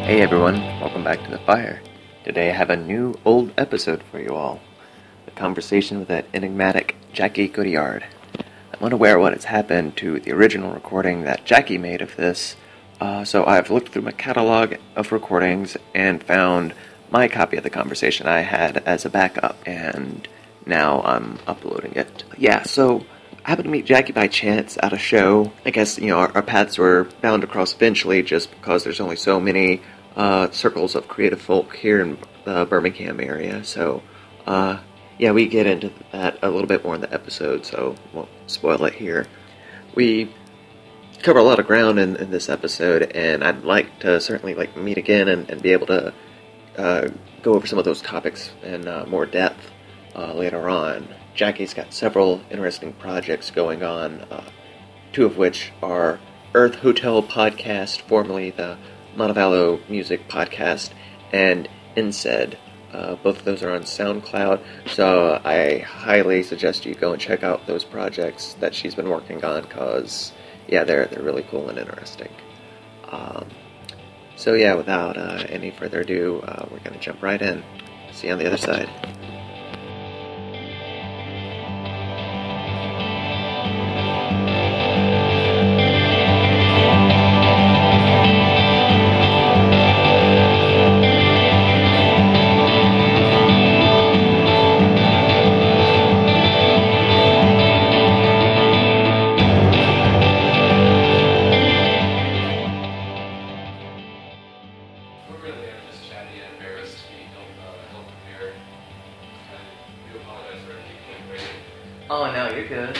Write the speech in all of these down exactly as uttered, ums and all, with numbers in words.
Hey everyone, welcome back to The Fire. Today I have a new old episode for you all. The conversation with that enigmatic Jackie Goodyear. I'm unaware what has happened to the original recording that Jackie made of this, uh, so I've looked through my catalog of recordings and found my copy of the conversation I had as a backup, and now I'm uploading it. Yeah, so I happened to meet Jackie by chance at a show. I guess, you know, our, our paths were bound to cross eventually just because there's only so many uh, circles of creative folk here in the Birmingham area. So, uh, yeah, we get into that a little bit more in the episode, so won't spoil it here. We cover a lot of ground in, in this episode, and I'd like to certainly like meet again and, and be able to uh, go over some of those topics in uh, more depth uh, later on. Jackie's got several interesting projects going on, uh, two of which are Earth Hotel Podcast, formerly the Montevallo Music Podcast, and Insed. Uh, both of those are on SoundCloud, so I highly suggest you go and check out those projects that she's been working on, because, yeah, they're, they're really cool and interesting. Um, so, yeah, without uh, any further ado, uh, we're going to jump right in. See you on the other side. Oh, no, you're good.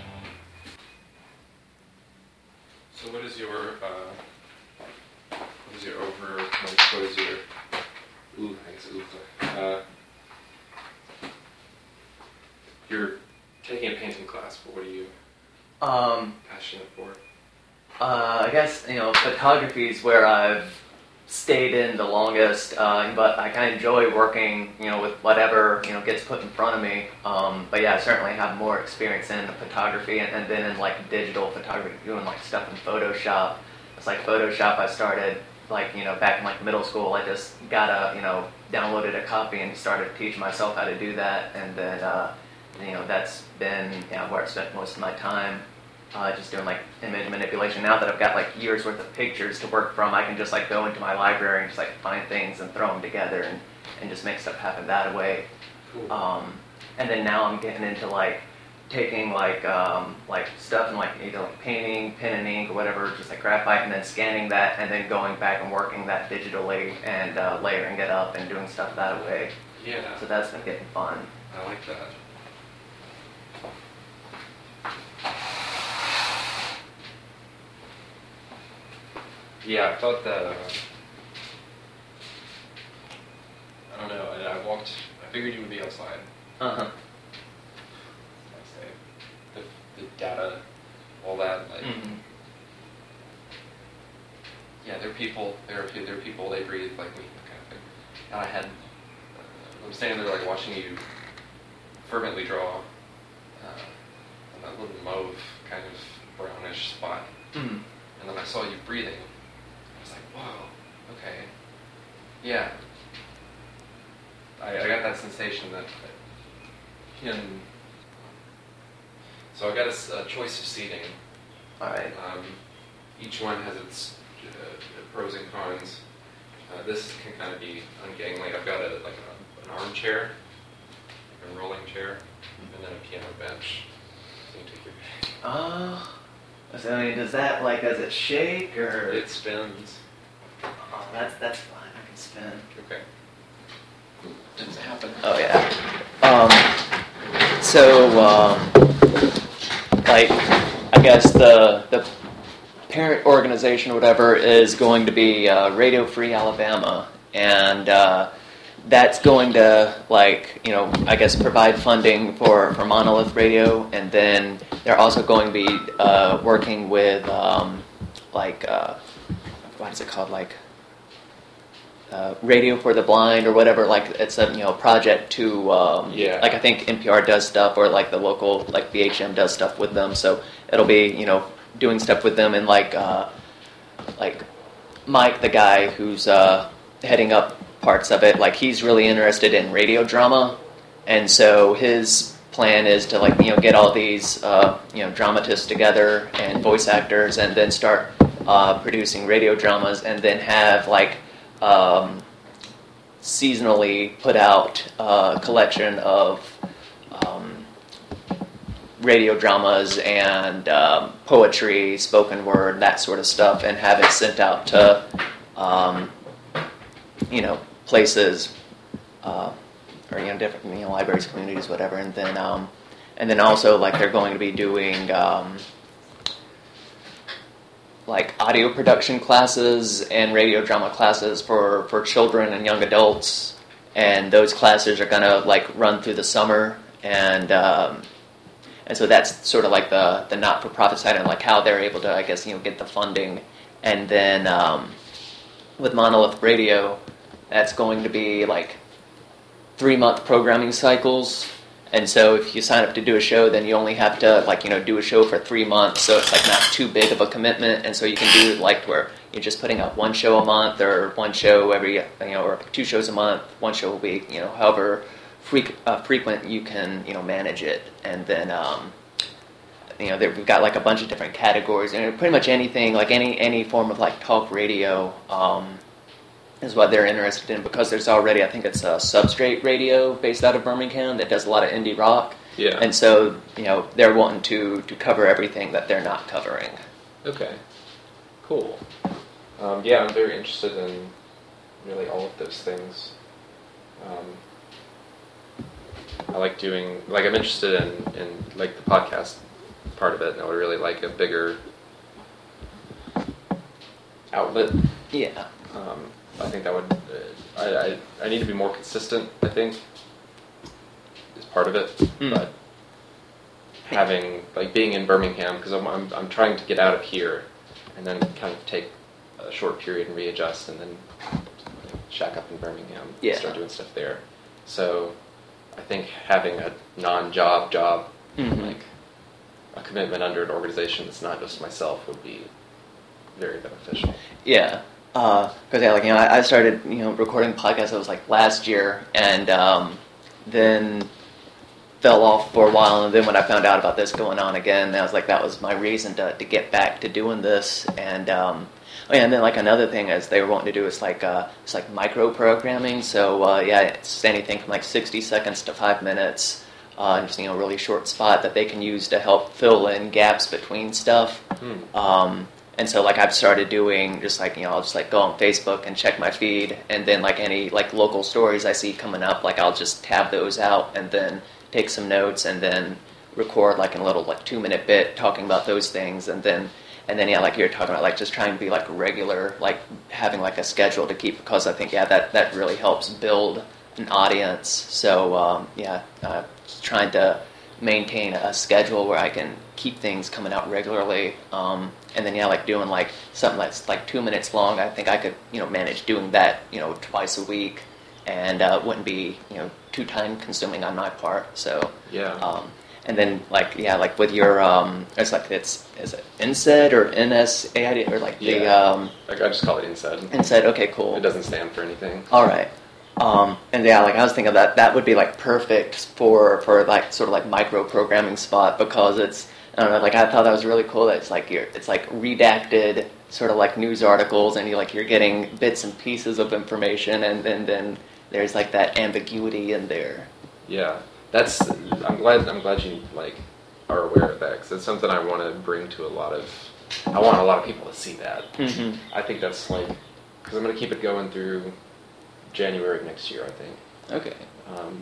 So what is your, uh, what is your over, like, what is your, ooh, I guess, ooh, uh, you're taking a painting class, but what are you Um, passionate for? uh, I guess, you know, photography is where I've stayed in the longest, uh, but I kind of enjoy working, you know, with whatever, you know, gets put in front of me. Um, but yeah, I certainly have more experience in photography and, and then in like digital photography, doing like stuff in Photoshop. It's like Photoshop I started like, you know, back in like middle school. I just got a, you know, downloaded a copy and started teaching myself how to do that. And then, uh, you know, that's been, you know, where I spent most of my time. Uh, just doing like image manipulation. Now that I've got like years worth of pictures to work from, I can just like go into my library and just like find things and throw them together and, and just make stuff happen that way. Cool. Um, and then now I'm getting into like taking like um, like stuff and like either like painting, pen and ink or whatever, just like graphite, and then scanning that and then going back and working that digitally and uh, layering it up and doing stuff that way. Yeah. So that's been getting fun. I like that. Yeah, I thought that, uh, I don't know, I, I walked, I figured you would be outside. Uh-huh. I say, the, the data, all that, like, Mm-hmm. yeah, they're people, they're, they're people, they breathe like me, kind of thing. And I had, uh, I'm standing there like watching you fervently draw uh, on that little mauve kind of brownish spot. Mm-hmm. And then I saw you breathing. I was like, whoa, okay. Yeah. I, I got that sensation that, that in, so I got a, s- a choice of seating. All right. Um, each one has its uh, pros and cons. Uh, this can kind of be ungangly. I've got a, like a, an armchair, like a rolling chair, and then a piano bench. So you take your pick. Oh. So, I mean, does that, like, does it shake, or? It spins. Oh, that's, that's fine, I can spin. Okay. Didn't happen. Oh, yeah. Um, so, uh, like, I guess the, the parent organization or whatever is going to be uh, Radio Free Alabama, and uh, that's going to, like, you know, I guess provide funding for, for Monolith Radio, and then they're also going to be uh, working with, um, like, uh, what is it called, like, uh, Radio for the Blind or whatever, like, it's a, you know, project to, um, Yeah. like, I think N P R does stuff, or, like, the local, like, B H M does stuff with them, so it'll be, you know, doing stuff with them and, like, uh, like, Mike, the guy who's uh, heading up parts of it, like he's really interested in radio drama, and so his plan is to like you know get all these uh, you know dramatists together and voice actors, and then start uh, producing radio dramas, and then have like um, seasonally put out a collection of um, radio dramas and um, poetry, spoken word, that sort of stuff, and have it sent out to um, you know places. Uh, or you know different you know libraries, communities, whatever, and then um, and then also like they're going to be doing um, like audio production classes and radio drama classes for, for children and young adults, and those classes are going to like run through the summer, and um, and so that's sort of like the the not for profit side and like how they're able to I guess you know get the funding, and then um, with Monolith Radio, that's going to be like three-month programming cycles, and so if you sign up to do a show, then you only have to like you know do a show for three months, so it's like not too big of a commitment, and so you can do like where you're just putting out one show a month or one show every you know or two shows a month, one show a week, you know however freak, uh, frequent you can you know manage it, and then um, you know there, we've got like a bunch of different categories, and pretty much anything like any any form of like talk radio. Um, is what they're interested in, because there's already, I think it's a Substrate Radio based out of Birmingham that does a lot of indie rock. Yeah. And so, you know, they're wanting to, to cover everything that they're not covering. Okay. Cool. Um, yeah, I'm very interested in really all of those things. Um, I like doing, like I'm interested in, in like the podcast part of it, and I would really like a bigger outlet. Yeah. Um, I think that would, uh, I, I I need to be more consistent, I think, is part of it. Mm. But having, like being in Birmingham, because I'm, I'm I'm trying to get out of here and then kind of take a short period and readjust, and then shack up in Birmingham Yeah. and start doing stuff there. So I think having a non-job job, Mm-hmm. like a commitment under an organization that's not just myself, would be very beneficial. Yeah. Because, uh, yeah, like, you know, I, I started, you know, recording podcasts, it was, like, last year, and um, then fell off for a while, and then when I found out about this going on again, I was like, that was my reason to, to get back to doing this, and, um, oh, yeah, and then, like, another thing is they were wanting to do is, like, uh, it's, like, micro-programming, so, uh, yeah, it's anything from, like, sixty seconds to five minutes, uh, just, you know, a really short spot that they can use to help fill in gaps between stuff, Hmm. um... And so, like, I've started doing just, like, you know, I'll just, like, go on Facebook and check my feed, and then, like, any, like, local stories I see coming up, like, I'll just tab those out and then take some notes and then record, like, in a little, like, two-minute bit talking about those things, and then, and then, yeah, like you're talking about, like, just trying to be, like, regular, like, having, like, a schedule to keep, because I think, yeah, that, that really helps build an audience. So, um, yeah, uh, just trying to maintain a schedule where I can keep things coming out regularly, um, and then yeah, like doing like something that's like two minutes long. I think I could you know manage doing that you know twice a week, and uh, wouldn't be you know too time consuming on my part. So Yeah. um, and then like yeah, like with your um, it's like it's is it N S A I D or N S A I D or like the Yeah. um, Like, I just call it N S A I D. N S A I D. Okay, cool. It doesn't stand for anything. All right. Um, and yeah, like I was thinking that that would be like perfect for for like sort of like micro programming spot, because it's I don't know, like I thought that was really cool that it's like you're it's like redacted sort of like news articles, and you like you're getting bits and pieces of information, and then then there's like that ambiguity in there. Yeah, that's. I'm glad. I'm glad you like are aware of that, because it's something I want to bring to a lot of. I want a lot of people to see that. Mm-hmm. I think that's like because I'm going to keep it going through January of next year, I think. Okay. Um,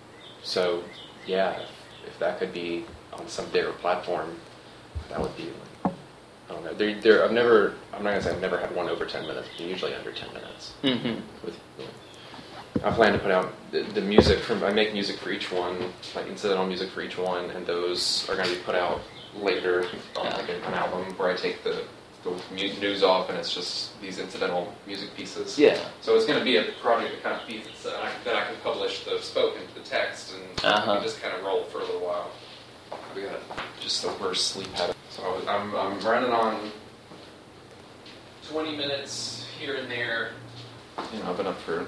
so yeah, if, if that could be on some bigger platform, that would be. Like, I don't know. There, there. I've never. I'm not gonna say I've never had one over ten minutes. But usually under ten minutes. Mm-hmm. With, you know, I plan to put out the, the music from. I make music for each one, like incidental music for each one, and those are going to be put out later on like an, an album where I take the, the mu- news off, and it's just these incidental music pieces. Yeah. So it's going to be a project that kind of piece that I, that I can publish the spoken to the text, and Uh-huh. we can just kind of roll for a little while. We got just the worst sleep habit. So I was, I'm I'm running on twenty minutes here and there. You know, I've been up for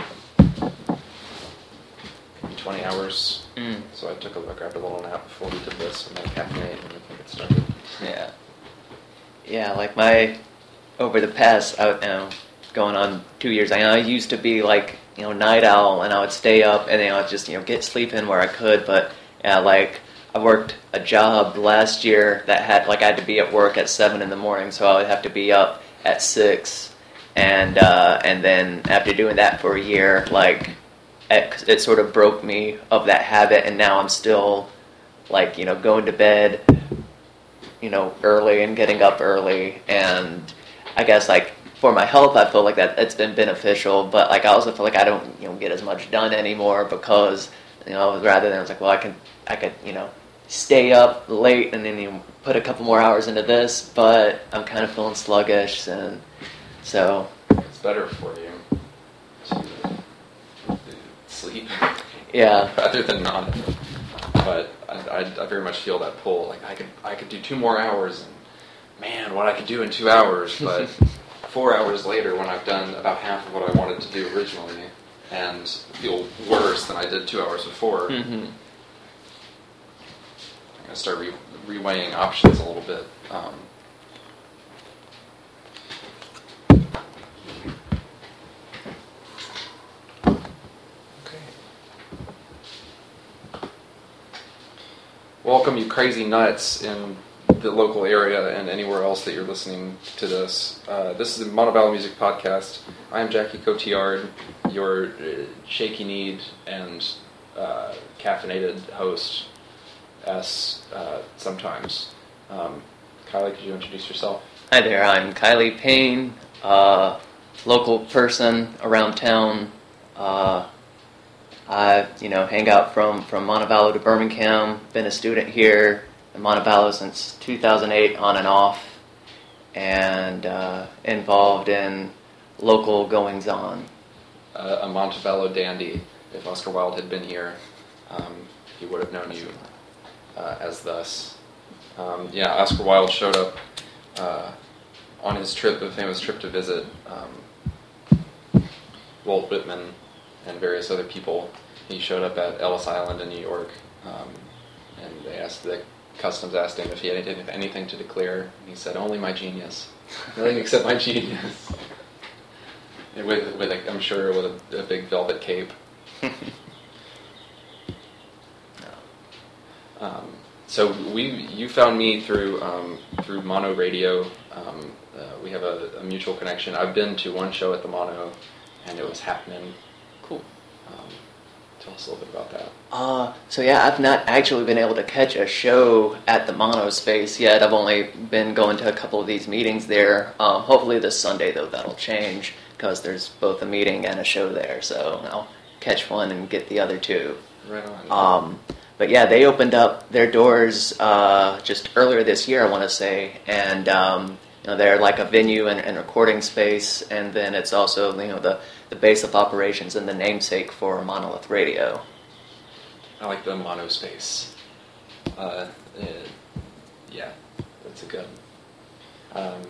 maybe twenty hours. Mm. So I took a I grabbed a little nap before we did this, and then caffeinate, and I think it started. Yeah. Yeah, like my, over the past, I, you know, going on two years, I, I used to be like, you know, night owl, and I would stay up, and then I would just, you know, get sleep in where I could, but, yeah, like, I worked a job last year that had, like, I had to be at work at seven in the morning, so I would have to be up at six, and, uh, and then after doing that for a year, like, it, it sort of broke me of that habit, and now I'm still, like, you know, going to bed, you know, early and getting up early, and I guess, like, for my health, I feel like that it's been beneficial, but, like, I also feel like I don't, you know, get as much done anymore because, you know, rather than, I was like, well, I can, I could, you know, stay up late and then, you know, put a couple more hours into this, but I'm kind of feeling sluggish, and so. It's better for you to sleep. Yeah. Rather than not. But I, I, I very much feel that pull. Like, I could I could do two more hours, and man, what I could do in two hours. But four hours later, when I've done about half of what I wanted to do originally, and feel worse than I did two hours before, Mm-hmm. I'm going to start re- reweighing options a little bit. Um, Welcome, you crazy nuts in the local area and anywhere else that you're listening to this. Uh, this is the Montevallo Music Podcast. I am Jackie Cotillard, your uh, shaky-kneed and uh, caffeinated host, as uh, sometimes. Um, Kylie, could you introduce yourself? Hi there, I'm Kylie Payne, uh, local person around town. Uh, I, you know, hang out from, from Montevallo to Birmingham. Been a student here in Montevallo since two thousand eight, on and off, and uh, involved in local goings-on. Uh, a Montevallo dandy. If Oscar Wilde had been here, um, he would have known you uh, as thus. Um, yeah, Oscar Wilde showed up uh, on his trip, a famous trip to visit um, Walt Whitman and various other people. He showed up at Ellis Island in New York, um, and they asked the customs asked him if he had anything, anything to declare, and he said, "Only my genius, nothing except my genius." And with, with a, I'm sure with a, a big velvet cape. um, so we, you found me through um, through Mono Radio. Um, uh, we have a, a mutual connection. I've been to one show at the Mono, and it was happening. Cool. Um, tell us a little bit about that. Uh, so yeah, I've not actually been able to catch a show at the Mono Space yet. I've only been going to a couple of these meetings there. Um, hopefully this Sunday, though, that'll change, because there's both a meeting and a show there, so I'll catch one and get the other two. Right on. Um, but yeah, they opened up their doors uh, just earlier this year, I want to say, and um, you know, they're like a venue and, and recording space, and then it's also, you know, the, the base of operations and the namesake for Monolith Radio. I like the Mono Space. Uh, uh, yeah, that's a good. Um,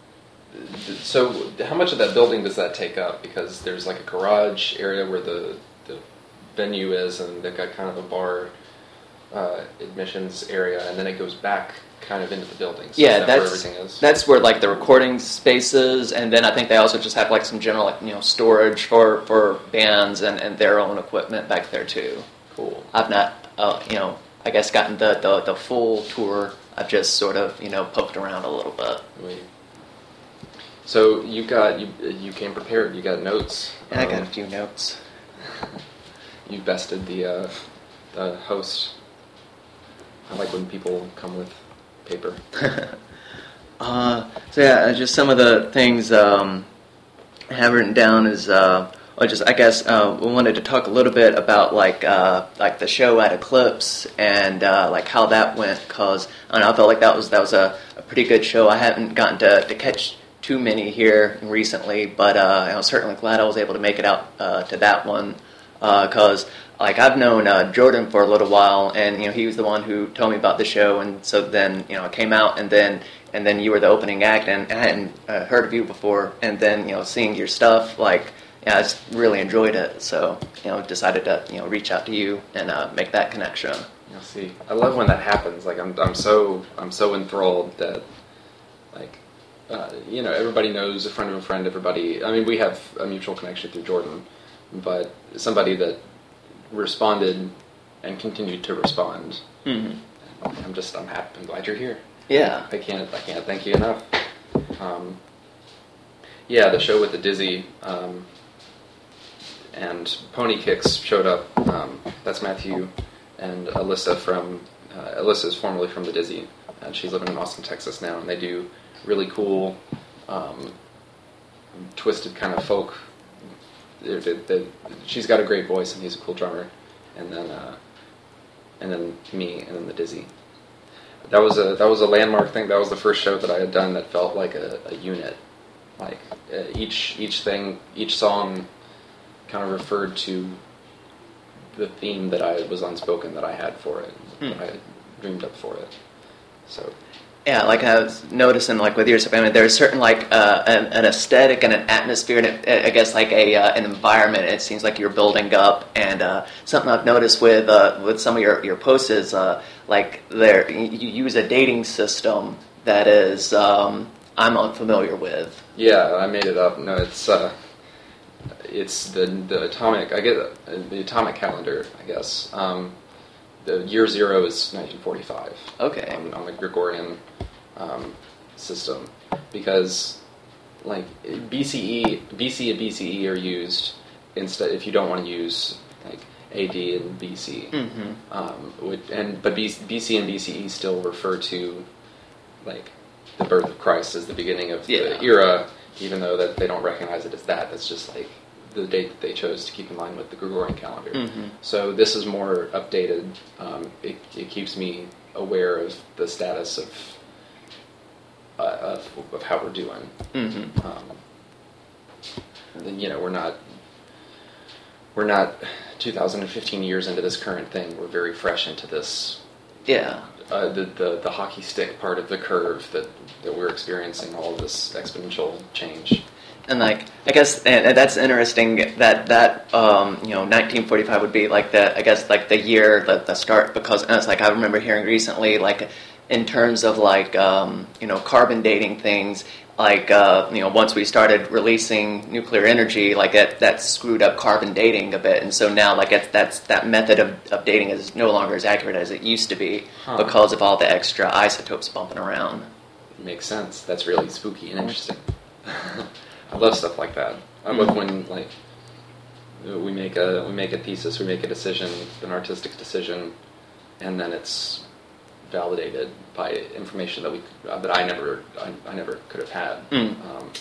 so, how much of that building does that take up? Because there's like a garage area where the the venue is, and they've got kind of a bar uh, admissions area, and then it goes back kind of into the building. So Yeah, is that that's where everything is? that's where like the recording space is, and then I think they also just have like some general, like, you know, storage for, for bands and, and their own equipment back there too. Cool. I've not, uh, you know, I guess gotten the, the, the full tour. I've just sort of, you know, poked around a little bit. Wait. So you got you you came prepared. You got notes. And I got Um, a few notes. You bested the uh, the host. I like when people come with paper. uh, so yeah, just some of the things um, I have written down is, uh, I just I guess uh, we wanted to talk a little bit about like uh, like the show at Eclipse and uh, like how that went, because I don't know, I felt like that was that was a, a pretty good show. I haven't gotten to, to catch too many here recently, but uh, I was certainly glad I was able to make it out uh, to that one, because uh, like I've known uh, Jordan for a little while, and you know he was the one who told me about the show, and so then you know I came out, and then and then you were the opening act, and I hadn't uh, heard of you before, and then you know seeing your stuff, like yeah, I just really enjoyed it. So you know decided to you know reach out to you and uh, make that connection. You'll see. I love when that happens. Like I'm I'm so I'm so enthralled that like uh, you know everybody knows a friend of a friend. Everybody. I mean, we have a mutual connection through Jordan, but somebody that responded and continued to respond. Mm-hmm. I'm just I'm happy. I'm glad you're here. Yeah. I can't I can't thank you enough. Um, yeah, the show with the Dizzy um, and Pony Kicks showed up. Um, that's Matthew and Alyssa from uh, Alyssa is formerly from the Dizzy, and she's living in Austin, Texas now. And they do really cool, um, twisted kind of folk. They, they, they, she's got a great voice, and he's a cool drummer. And then uh, and then me, and then the Dizzy. That was a that was a landmark thing. That was the first show that I had done that felt like a, a unit. Like uh, each each thing, each song, kind of referred to the theme that I was unspoken that I had for it, hmm. that I had dreamed up for it. So. Yeah, like I was noticing, like with yours, I mean, there's certain like uh, an, an aesthetic and an atmosphere, and it, I guess like a uh, an environment. It seems like you're building up, and uh, something I've noticed with uh, with some of your your posts is uh, like there you use a dating system that is um, I'm unfamiliar with. Yeah, I made it up. No, it's uh, it's the the atomic. I get uh, the atomic calendar, I guess. Um, the year zero is nineteen forty-five. Okay. On, on the Gregorian um, system, because like B C E, B C and B C E are used instead if you don't want to use like A D and B C. Mm-hmm. Um, would, and but B C and B C E still refer to like the birth of Christ as the beginning of yeah. the era, even though that they don't recognize it as that. That's just like the date that they chose to keep in line with the Gregorian calendar. Mm-hmm. So this is more updated. Um, it, it keeps me aware of the status of uh, of, of how we're doing. Mm-hmm. Um, and then, you know, we're not we're not two thousand fifteen years into this current thing. We're very fresh into this. Yeah. Uh, the, the the hockey stick part of the curve that, that we're experiencing, all of this exponential change. And like I guess, and that's interesting that that um, you know nineteen forty-five would be like the I guess like the year the, the start, because and it's like I remember hearing recently like in terms of like um, you know carbon dating things, like uh, you know once we started releasing nuclear energy, like that that screwed up carbon dating a bit, and so now like it, that's that method of, of dating is no longer as accurate as it used to be huh. because of all the extra isotopes bumping around. It makes sense. That's really spooky and interesting. I love stuff like that. I love when like we make a we make a thesis, we make a decision, an artistic decision, and then it's validated by information that we uh, that I never I, I never could have had. Mm. Um,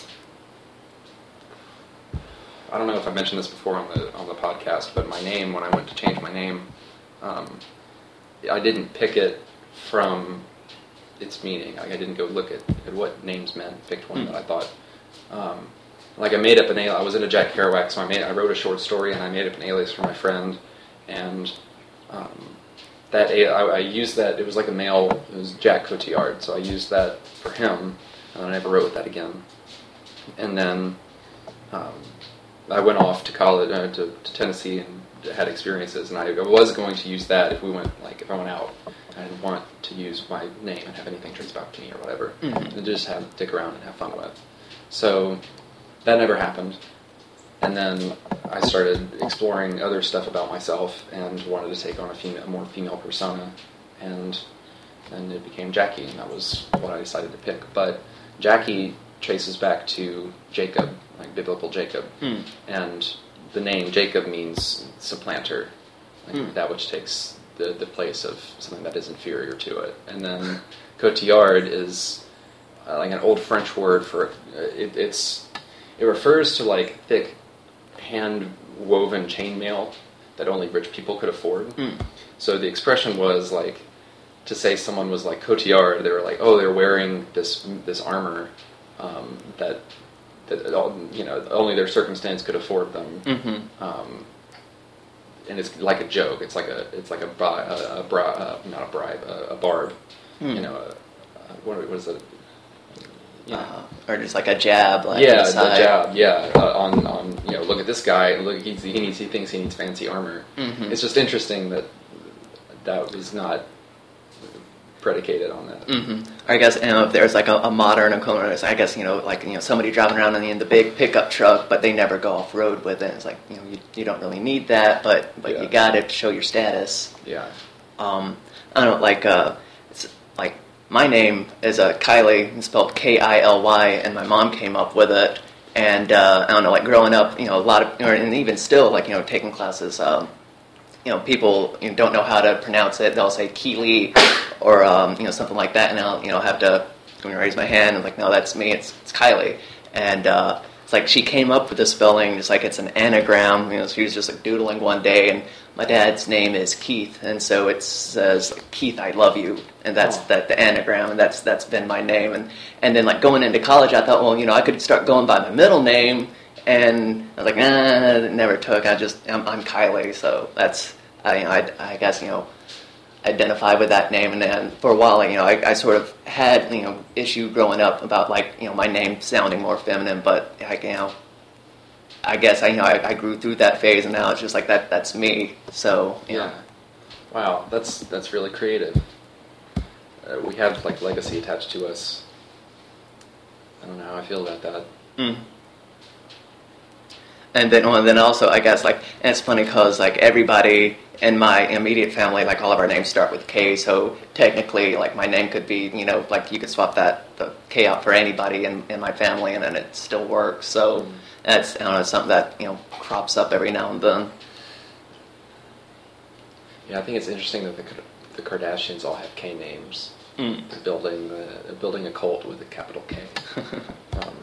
I don't know if I mentioned this before on the on the podcast, but my name, when I went to change my name, um, I didn't pick it from its meaning. Like I didn't go look at, at what names meant. Picked one mm. that I thought. Um, like I made up an alias. I was in a Jack Kerouac, so I made I wrote a short story and I made up an alias for my friend, and um, that I, I used that. It was like a male. It was Jack Cotillard, so I used that for him, and I never wrote with that again. And then um, I went off to college, uh, to, to Tennessee, and had experiences. And I was going to use that if we went like if I went out. I didn't want to use my name and have anything traced back to me or whatever, mm-hmm. and just have stick around and have fun with. So that never happened. And then I started exploring other stuff about myself and wanted to take on a female, a more female persona. And then it became Jackie, and that was what I decided to pick. But Jackie traces back to Jacob, like biblical Jacob. Mm. And the name Jacob means supplanter, like mm. that which takes the, the place of something that is inferior to it. And then Cotillard is Uh, like an old French word for uh, it, it's it refers to like thick hand woven chainmail that only rich people could afford. Mm. So the expression was like to say someone was like Cotillard. They were like, oh, they're wearing this this armor um, that that all, you know only their circumstance could afford them. Mm-hmm. Um, and it's like a joke. It's like a it's like a, bri- a, a bri- uh, not a bribe, a, a barb. Mm. You know, a, a, what was it? you know. uh, or just like a jab, like yeah, on the side. the jab, yeah, uh, on on you know, look at this guy, look, he's, he needs, he thinks he needs fancy armor. Mm-hmm. It's just interesting that that was not predicated on that. Mm-hmm. Or I guess, you know, if there's like a, a modern equivalent, I guess, you know, like, you know, somebody driving around in the, in the big pickup truck, but they never go off road with it. It's like, you know, you, you don't really need that, but but Yeah. you got it to show your status. Yeah. Um, I don't know, like, uh, it's like my name is uh, Kylie, it's spelled K I L Y, and my mom came up with it. And uh, I don't know, like growing up, you know, a lot of, or, and even still, like, you know, taking classes. Um, you know, people you know, don't know how to pronounce it. They'll say Keely or, um, you know, something like that. And I'll, you know, have to raise my hand and like, no, that's me. It's, it's Kylie. And uh, it's like she came up with the spelling just like it's an anagram. You know, she was just like doodling one day. And my dad's name is Keith. And so it says, like, Keith, I love you. And that's Oh. that the anagram. And that's that's been my name. And, and then like going into college, I thought, well, you know, I could start going by my middle name. And I was like, nah, it never took. I just, I'm, I'm Kylie, so that's, I, you know, I, I guess, you know, identify with that name. And then for a while, you know, I, I sort of had, you know, issue growing up about like, you know, my name sounding more feminine, but like, you know, I guess I, you know, I, I grew through that phase, and now it's just like that. That's me. So you Yeah. know. Wow, that's that's really creative. Uh, we have like legacy attached to us. I don't know how I feel about that. Mm. And then, well, and then also, I guess, like, and it's funny because, like, everybody in my immediate family, like, all of our names start with K, so technically, like, my name could be, you know, like, you could swap that, the K out for anybody in, in my family, and then it still works, so Mm. that's, I don't know, something that, you know, crops up every now and then. Yeah, I think it's interesting that the the Kardashians all have K names. Mm. They're building the, building a cult with a capital K. um,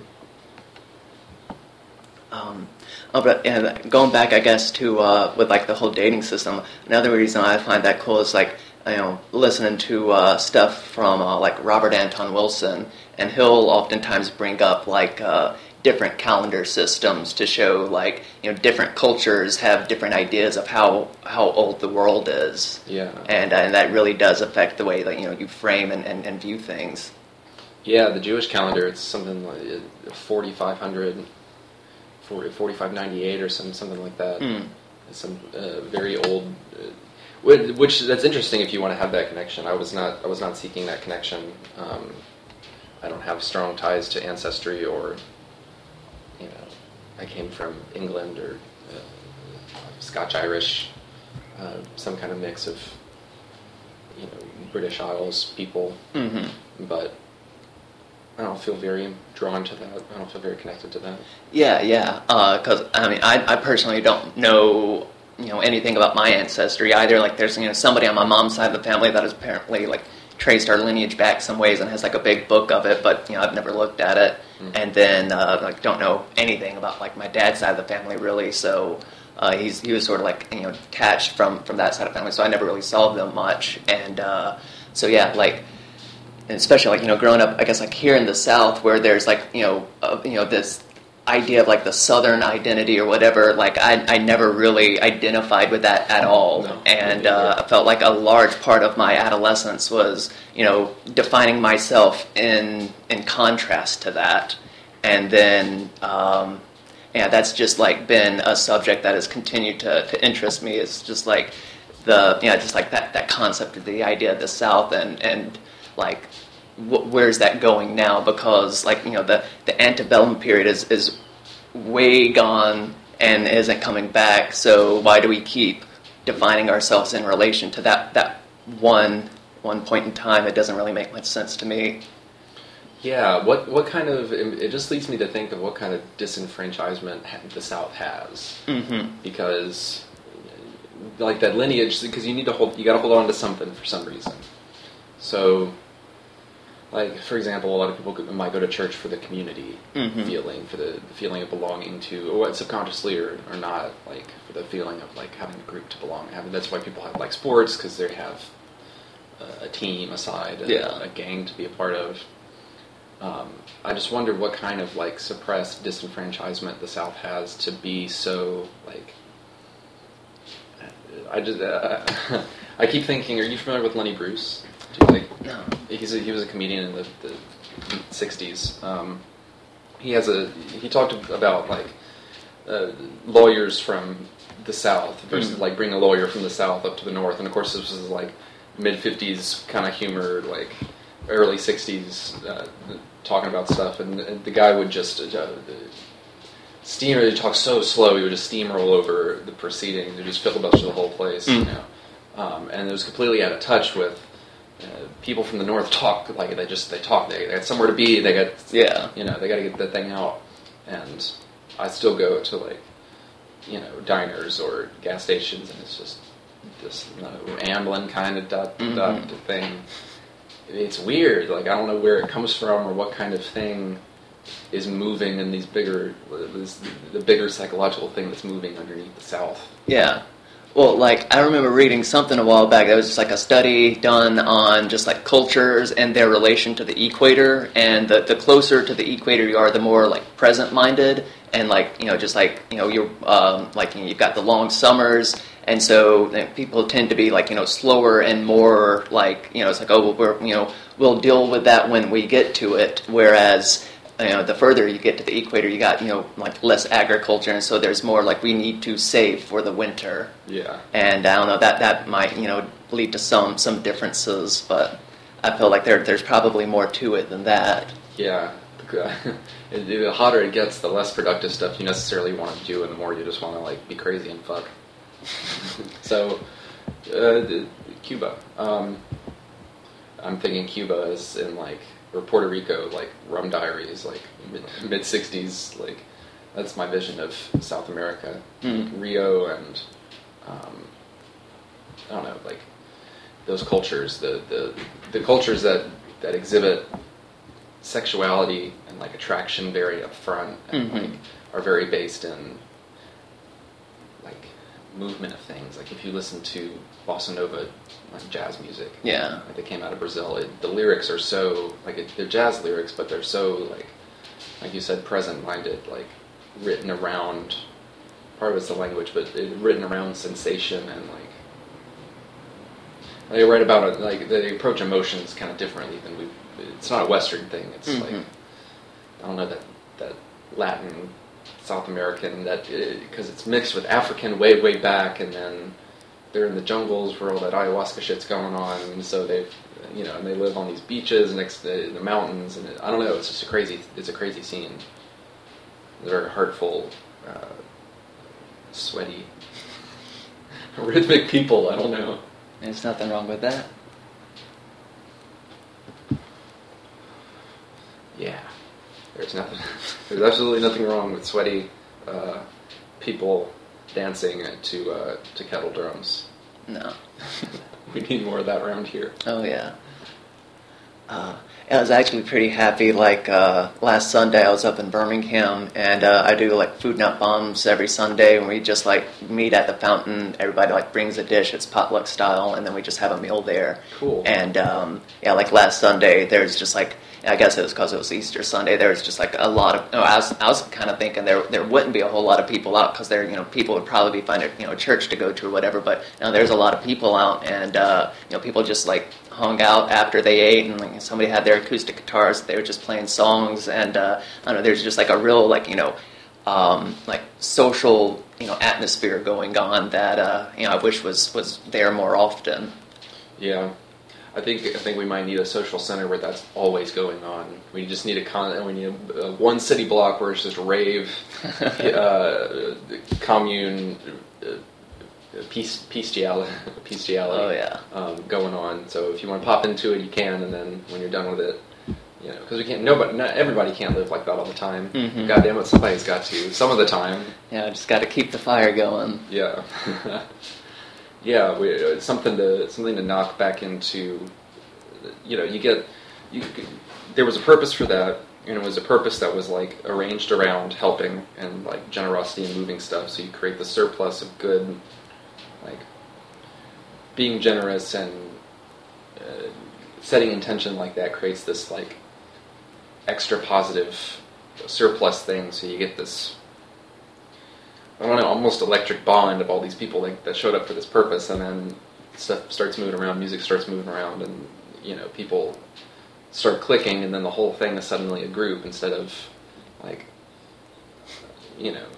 Um, oh, but and going back, I guess, to uh, with like the whole dating system. Another reason I find that cool is like you know listening to uh, stuff from uh, like Robert Anton Wilson, and he'll oftentimes bring up like uh, different calendar systems to show like you know different cultures have different ideas of how how old the world is, yeah. and uh, and that really does affect the way that you know you frame and, and, and view things. Yeah, the Jewish calendar, it's something like forty-five hundred, forty-five ninety-eight or some, something like that. Mm. It's some uh, very old, uh, which, which that's interesting if you want to have that connection. I was not I was not seeking that connection. Um, I don't have strong ties to ancestry, or you know, I came from England or uh, Scotch-Irish, uh, some kind of mix of you know British Isles people, Mm-hmm. but I don't feel very drawn to that. I don't feel very connected to that. Yeah, yeah. Because I mean, I, I personally don't know you know anything about my ancestry either. Like, there's you know somebody on my mom's side of the family that has apparently like traced our lineage back some ways and has like a big book of it, but you know I've never looked at it. Mm. And then uh, like don't know anything about like my dad's side of the family really. So uh, he's he was sort of like you know detached from from that side of the family. So I never really saw them much. And uh, so yeah, like. And especially like you know growing up, I guess like here in the South, where there's like you know uh, you know this idea of like the Southern identity or whatever. Like I I never really identified with that at all, No, and me neither. uh, I felt like a large part of my adolescence was you know defining myself in in contrast to that, and then. Um, yeah, that's just like been a subject that has continued to, to interest me. It's just like the you know just like that, that concept of the idea of the South and and like wh- where's that going now? Because like you know the, the antebellum period is is way gone and isn't coming back. So why do we keep defining ourselves in relation to that that one one point in time? It doesn't really make much sense to me. Yeah, what what kind of it just leads me to think of what kind of disenfranchisement ha- the South has, Mm-hmm. because like that lineage, because you need to hold, you got to hold on to something for some reason. So, like for example, a lot of people could- might go to church for the community Mhm. feeling, for the feeling of belonging to, or what subconsciously or, or not, like for the feeling of like having a group to belong. Having that's why people have like sports, because they have a, a team, a side, a, Yeah. a gang to be a part of. Um, I just wonder what kind of like suppressed disenfranchisement the South has to be so like. I just uh, I keep thinking. Are you familiar with Lenny Bruce? Do you, like No. he's a, he was a comedian in the, the sixties. Um, he has a he talked about like uh, lawyers from the South versus mm. like bringing a lawyer from the South up to the North, and of course this was like mid fifties kind of humor, like early sixties, uh, talking about stuff, and, and the guy would just uh, steam. He talked so slow, he would just steamroll over the proceedings, and just filibuster the whole place, mm. you know. Um, and it was completely out of touch with uh, people from the North. Talk like they just they talk. They, they got somewhere to be. They got yeah. You know, they got to get that thing out. And I still go to like you know diners or gas stations, and it's just this you know, ambling kind of dot mm-hmm. dot thing. It's weird. Like I don't know where it comes from or what kind of thing is moving in these bigger, this, the bigger psychological thing that's moving underneath the South. Yeah. Well, like, I remember reading something a while back that was just like a study done on just like cultures and their relation to the equator, and the, the closer to the equator you are, the more like present-minded, and like, you know, just like, you know, you're, um, like, you know, you've got the long summers, and so you know, people tend to be like, you know, slower and more like, you know, it's like, oh, well, we're, you know, we'll deal with that when we get to it, whereas you know, the further you get to the equator, you got, you know, like less agriculture, and so there's more like we need to save for the winter. Yeah. And I don't know, that that might, you know, lead to some some differences, but I feel like there there's probably more to it than that. Yeah. The hotter it gets, the less productive stuff you necessarily want to do, and the more you just want to like be crazy and fuck. So, uh, Cuba. Um, I'm thinking Cuba is in like. Or Puerto Rico, like Rum Diaries, like mid sixties, like that's my vision of South America. Mm. Rio and um, I don't know, like those cultures, the, the the cultures that, that exhibit sexuality and like attraction very upfront and mm-hmm. like are very based in like movement of things. Like if you listen to bossa nova, like jazz music, yeah, like they came out of Brazil. It, the lyrics are so like it, they're jazz lyrics, but they're so like, like you said, present-minded, like written around. Part of it's the language, but it, written around sensation and like they write about it. Like they approach emotions kind of differently than we. It's not a Western thing. It's mm-hmm. like I don't know that that Latin, South American that because it, it's mixed with African way way back, and then. They're in the jungles where all that ayahuasca shit's going on, and so they've, you know, and they live on these beaches next to the mountains, and it, I don't know, it's just a crazy, it's a crazy scene. They're very heartful, uh, sweaty, rhythmic people. I don't know. There's nothing wrong with that. Yeah, there's nothing. There's absolutely nothing wrong with sweaty uh, people. Dancing to uh, to kettle drums. No. We need more of that around here. Oh, yeah. Uh, I was actually pretty happy, like, uh, last Sunday I was up in Birmingham, and uh, I do, like, Food Not Bombs every Sunday, and we just, like, meet at the fountain. Everybody, like, brings a dish. It's potluck style, and then we just have a meal there. Cool. And, um, yeah, like, last Sunday, there's just, like, I guess it was because it was Easter Sunday. There was just like a lot of. Oh, I was I was kind of thinking there there wouldn't be a whole lot of people out because there you know people would probably be finding you know a church to go to or whatever. But you know, there's a lot of people out, and uh, you know people just like hung out after they ate, and like somebody had their acoustic guitars. They were just playing songs, and uh, I don't know. There's just like a real like you know um, like social you know atmosphere going on that uh, you know I wish was was there more often. Yeah. I think I think we might need a social center where that's always going on. We just need a con. We need a, a one city block where it's just rave, uh, commune, uh, peace, bestiality, bestiality. Oh yeah, um, going on. So if you want to pop into it, you can, and then when you're done with it, you know, because we can't. Nobody, not everybody can't live like that all the time. Mm-hmm. God damn it, somebody's got to. Some of the time. Yeah, just got to keep the fire going. Yeah. Yeah, we, it's something to something to knock back into. You know, you get you. There was a purpose for that, and it was a purpose that was like arranged around helping and like generosity and moving stuff. So you create the surplus of good, like being generous and uh, setting intention like that creates this like extra positive surplus thing. So you get this. I don't know, almost electric bond of all these people like, that showed up for this purpose, and then stuff starts moving around, music starts moving around, and you know, people start clicking, and then the whole thing is suddenly a group instead of like, you know.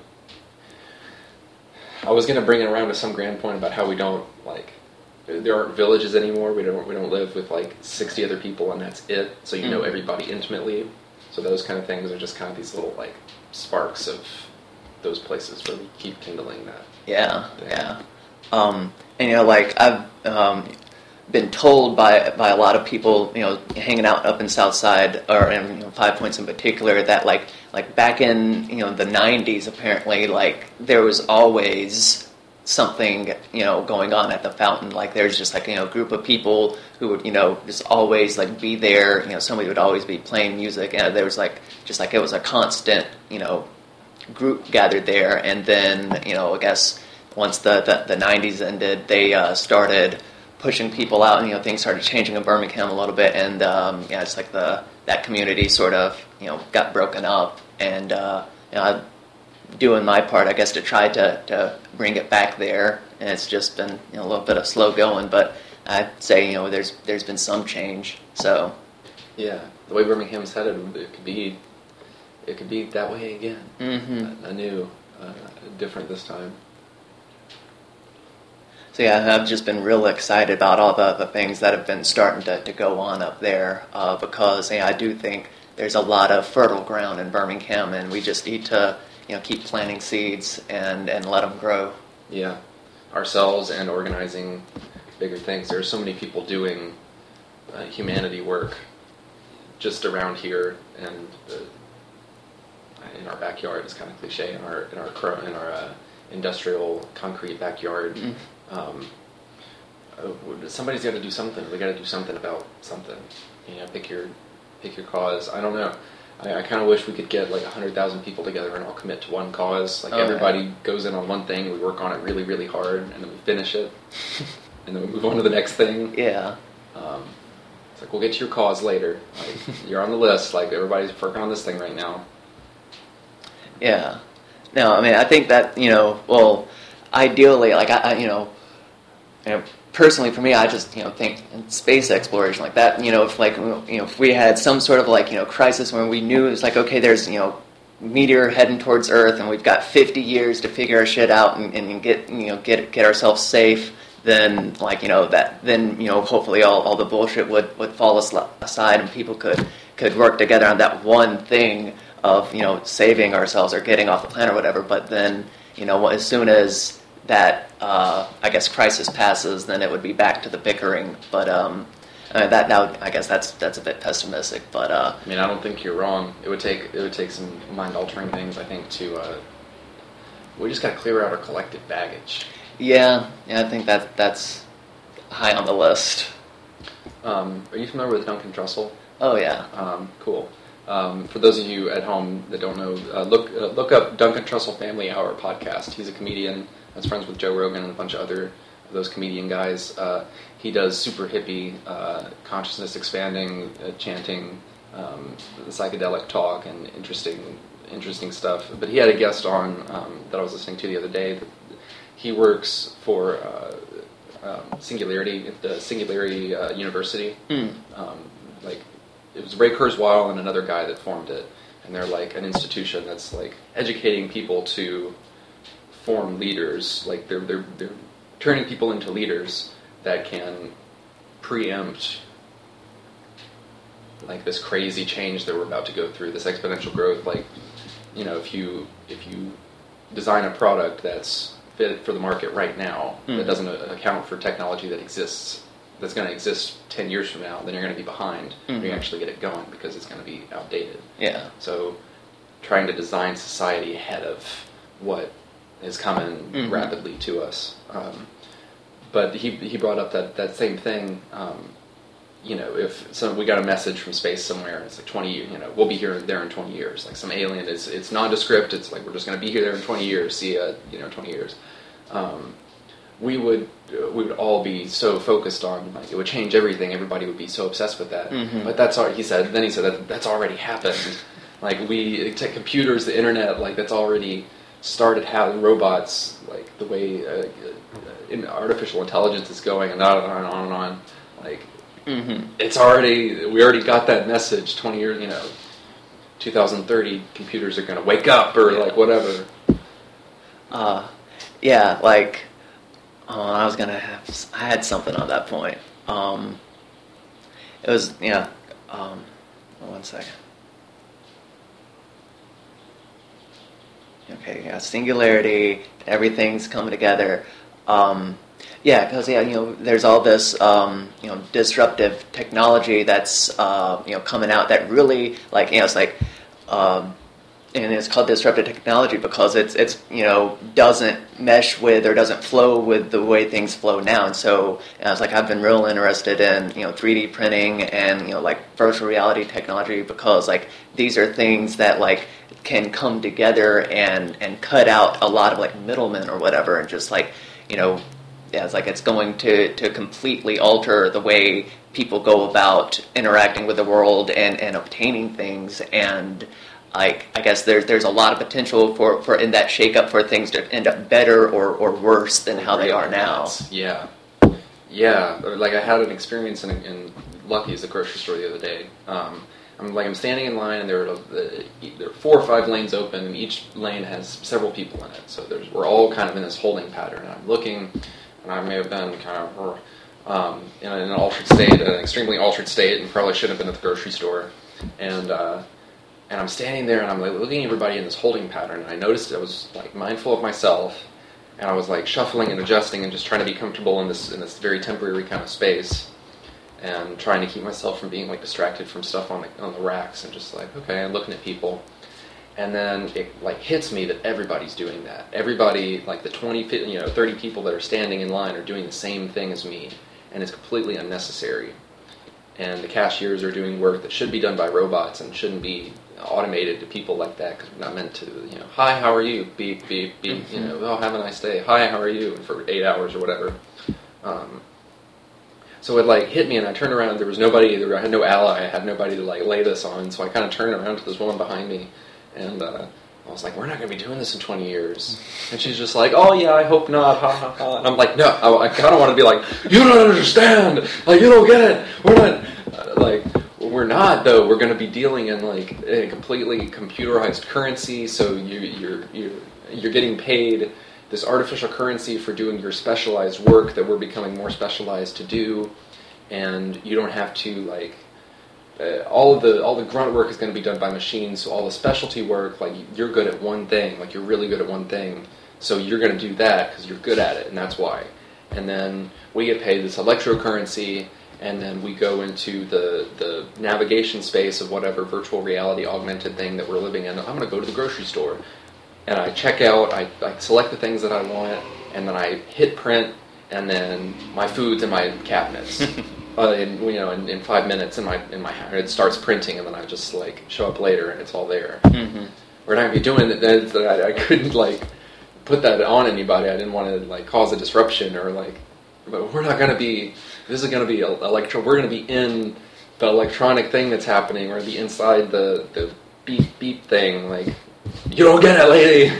I was going to bring it around to some grand point about how we don't like. There aren't villages anymore. We don't we don't live with like sixty other people and that's it. So you know everybody intimately. So those kind of things are just kind of these little like sparks of those places where we keep kindling that. Yeah, thing. yeah. Um, and you know, like I've um, been told by by a lot of people, you know, hanging out up in Southside or in you know, Five Points in particular, that like like back in you know the nineties, apparently, like there was always something, you know, going on at the fountain. Like there's just like, you know, a group of people who would, you know, just always like be there. You know, somebody would always be playing music, and there was like just like it was a constant, you know, group gathered there. And then, you know, I guess once the the, the nineties ended, they uh, started pushing people out, and you know, things started changing in Birmingham a little bit, and um, yeah, it's like the that community sort of, you know, got broken up, and uh, you know, I, doing my part, I guess, to try to, to bring it back there, and it's just been you know, a little bit of slow going, but I'd say you know there's there's been some change. So yeah, the way Birmingham's headed, it could be it could be that way again. mm-hmm. Anew, uh, different this time. So yeah, I've just been real excited about all the, the things that have been starting to, to go on up there uh, because yeah, I do think there's a lot of fertile ground in Birmingham, and we just need to you know keep planting seeds and, and let them grow. Yeah, ourselves and organizing bigger things. There are so many people doing uh, humanity work just around here, and the, in our backyard. It's kind of cliche in our in our cro- in our uh, industrial concrete backyard. Mm. Um, uh, somebody's got to do something. We got to do something about something. You know, pick your pick your cause. I don't know. I, I kind of wish we could get like a hundred thousand people together and all commit to one cause. Like oh, everybody yeah. goes in on one thing. We work on it really, really hard, and then we finish it, and then we move on to the next thing. Yeah. Um, it's like we'll get to your cause later. Like, you're on the list. Like everybody's working on this thing right now. Yeah. No, I mean, I think that, you know, well, ideally, like, I, I you know, you know, personally for me, I just, you know, think in space exploration like that, you know, if like, you know, if we had some sort of like, you know, crisis where we knew it was like, okay, there's, you know, meteor heading towards Earth and we've got fifty years to figure our shit out and, and get, you know, get, get ourselves safe, then like, you know, that, then, you know, hopefully all, all the bullshit would, would fall aside and people could, could work together on that one thing of, you know, saving ourselves or getting off the planet or whatever. But then, you know, as soon as that, uh, I guess, crisis passes, then it would be back to the bickering. But um, I mean, that now, I guess that's that's a bit pessimistic. But uh, I mean, I don't think you're wrong. It would take it would take some mind-altering things, I think, to. Uh, we just got to clear out our collective baggage. Yeah, yeah, I think that that's high on the list. Um, are you familiar with Duncan Trussell? Oh yeah. Um, cool. Um, for those of you at home that don't know, uh, look uh, look up Duncan Trussell Family Hour podcast. He's a comedian that's friends with Joe Rogan and a bunch of other of those comedian guys. Uh, he does super hippie, uh, consciousness expanding, uh, chanting, um, psychedelic talk, and interesting interesting stuff. But he had a guest on um, that I was listening to the other day. That he works for uh, um, Singularity, the Singularity uh, University. Mm. Um, like. It was Ray Kurzweil and another guy that formed it, and they're like an institution that's like educating people to form leaders. Like they're they're they're turning people into leaders that can preempt like this crazy change that we're about to go through, this exponential growth. Like, you know, if you if you design a product that's fit for the market right now, mm. that doesn't account for technology that exists. That's going to exist ten years from now, then you're going to be behind mm-hmm. when you actually get it going because it's going to be outdated. Yeah. So trying to design society ahead of what is coming mm-hmm. rapidly to us. Um, but he he brought up that, that same thing, um, you know, if so we got a message from space somewhere, it's like twenty years, you know, we'll be here there in twenty years. Like some alien, is it's nondescript, it's like we're just going to be here there in twenty years, see ya, you know, twenty years. Um, we would we would all be so focused on, like, it would change everything. Everybody would be so obsessed with that. Mm-hmm. But that's already, he said, then he said, that that's already happened. Like, we, tech, computers, the internet, like, that's already started having robots, like, the way uh, in artificial intelligence is going, and on and on and on and on. Like, Mm-hmm. It's already, we already got that message twenty years, you know, two thousand thirty, computers are going to wake up or like whatever. Uh, yeah, like, oh, I was going to have, I had something on that point. Um, it was, yeah, um, one second. Okay, yeah, singularity, everything's coming together. Um, yeah, because yeah, you know, there's all this um, you know disruptive technology that's uh, you know coming out that really like you know it's like, um, and it's called disruptive technology because it's it's you know doesn't mesh with or doesn't flow with the way things flow now. And so you know, it's like I've been real interested in you know three D printing and you know like virtual reality technology because like these are things that like can come together and and cut out a lot of like middlemen or whatever and just like you know yeah it's like it's going to to completely alter the way people go about interacting with the world and and obtaining things. And like I guess there's there's a lot of potential for for in that shakeup for things to end up better or or worse than how they are now. Yeah, yeah. Like I had an experience in, in Lucky's, the grocery store, the other day. Um, I'm like I'm standing in line, and there are there are four or five lanes open, and each lane has several people in it. So there's we're all kind of in this holding pattern. And I'm looking, and I may have been kind of um, in an altered state, an extremely altered state, and probably shouldn't have been at the grocery store. And uh, and I'm standing there, and I'm like looking at everybody in this holding pattern. And I noticed I was like mindful of myself, and I was like shuffling and adjusting and just trying to be comfortable in this in this very temporary kind of space. And trying to keep myself from being like distracted from stuff on the on the racks, and just like okay, I'm looking at people, and then it like hits me that everybody's doing that. Everybody, like the twenty, you know, thirty people that are standing in line are doing the same thing as me, and it's completely unnecessary. And the cashiers are doing work that should be done by robots and shouldn't be automated to people like that because we're not meant to. You know, hi, how are you? Beep, beep, beep. Mm-hmm. You know, oh, have a nice day. Hi, how are you? And for eight hours or whatever. Um, So it like hit me, and I turned around. There was nobody. There, I had no ally. I had nobody to like lay this on. So I kind of turned around to this woman behind me, and uh, I was like, "We're not going to be doing this in twenty years." And she's just like, "Oh yeah, I hope not." Ha ha ha. And I'm like, "No, I, I kind of want to be like, you don't understand. Like you don't get it. We're not uh, like we're not though. We're going to be dealing in like a completely computerized currency. So you you're you're you're getting paid this artificial currency for doing your specialized work that we're becoming more specialized to do, and you don't have to like uh, all of the all the grunt work is going to be done by machines. So all the specialty work, like you're good at one thing, like you're really good at one thing, so you're going to do that because you're good at it, and that's why. And then we get paid this electrocurrency, and then we go into the the navigation space of whatever virtual reality augmented thing that we're living in. I'm going to go to the grocery store. And I check out, I, I select the things that I want, and then I hit print, and then my food's in my cabinets. uh, in, you know, in, in five minutes, in my in my it starts printing, and then I just like show up later, and it's all there. Mm-hmm. We're not gonna be doing that. I, I couldn't like put that on anybody. I didn't want to like cause a disruption or like. But we're not gonna be. This is gonna be electro. We're gonna be in the electronic thing that's happening. We're gonna be inside the the beep beep thing, like. You don't get it, lady.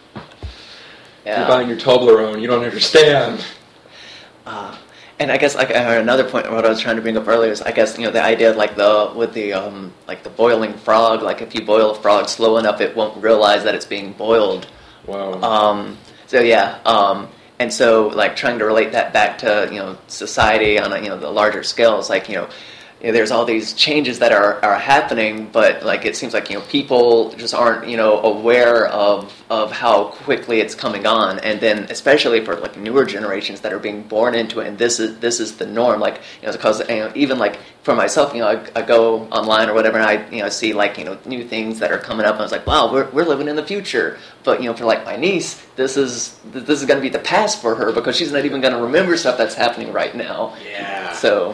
Yeah. You're buying your Toblerone. You don't understand. Uh, and I guess like uh, another point, what I was trying to bring up earlier is, I guess you know the idea of, like the with the um, like the boiling frog. Like if you boil a frog slow enough, it won't realize that it's being boiled. Wow. Um, so yeah. Um, and so like trying to relate that back to you know society on a, you know the larger scale is like you know. You know, there's all these changes that are, are happening, but like it seems like you know people just aren't you know aware of of how quickly it's coming on, and then especially for like newer generations that are being born into it, and this is this is the norm. Like you know because you know, even like for myself, you know I, I go online or whatever, and I you know see like you know new things that are coming up, and I was like, wow, we're we're living in the future. But you know for like my niece, this is this is going to be the past for her because she's not even going to remember stuff that's happening right now. Yeah. So.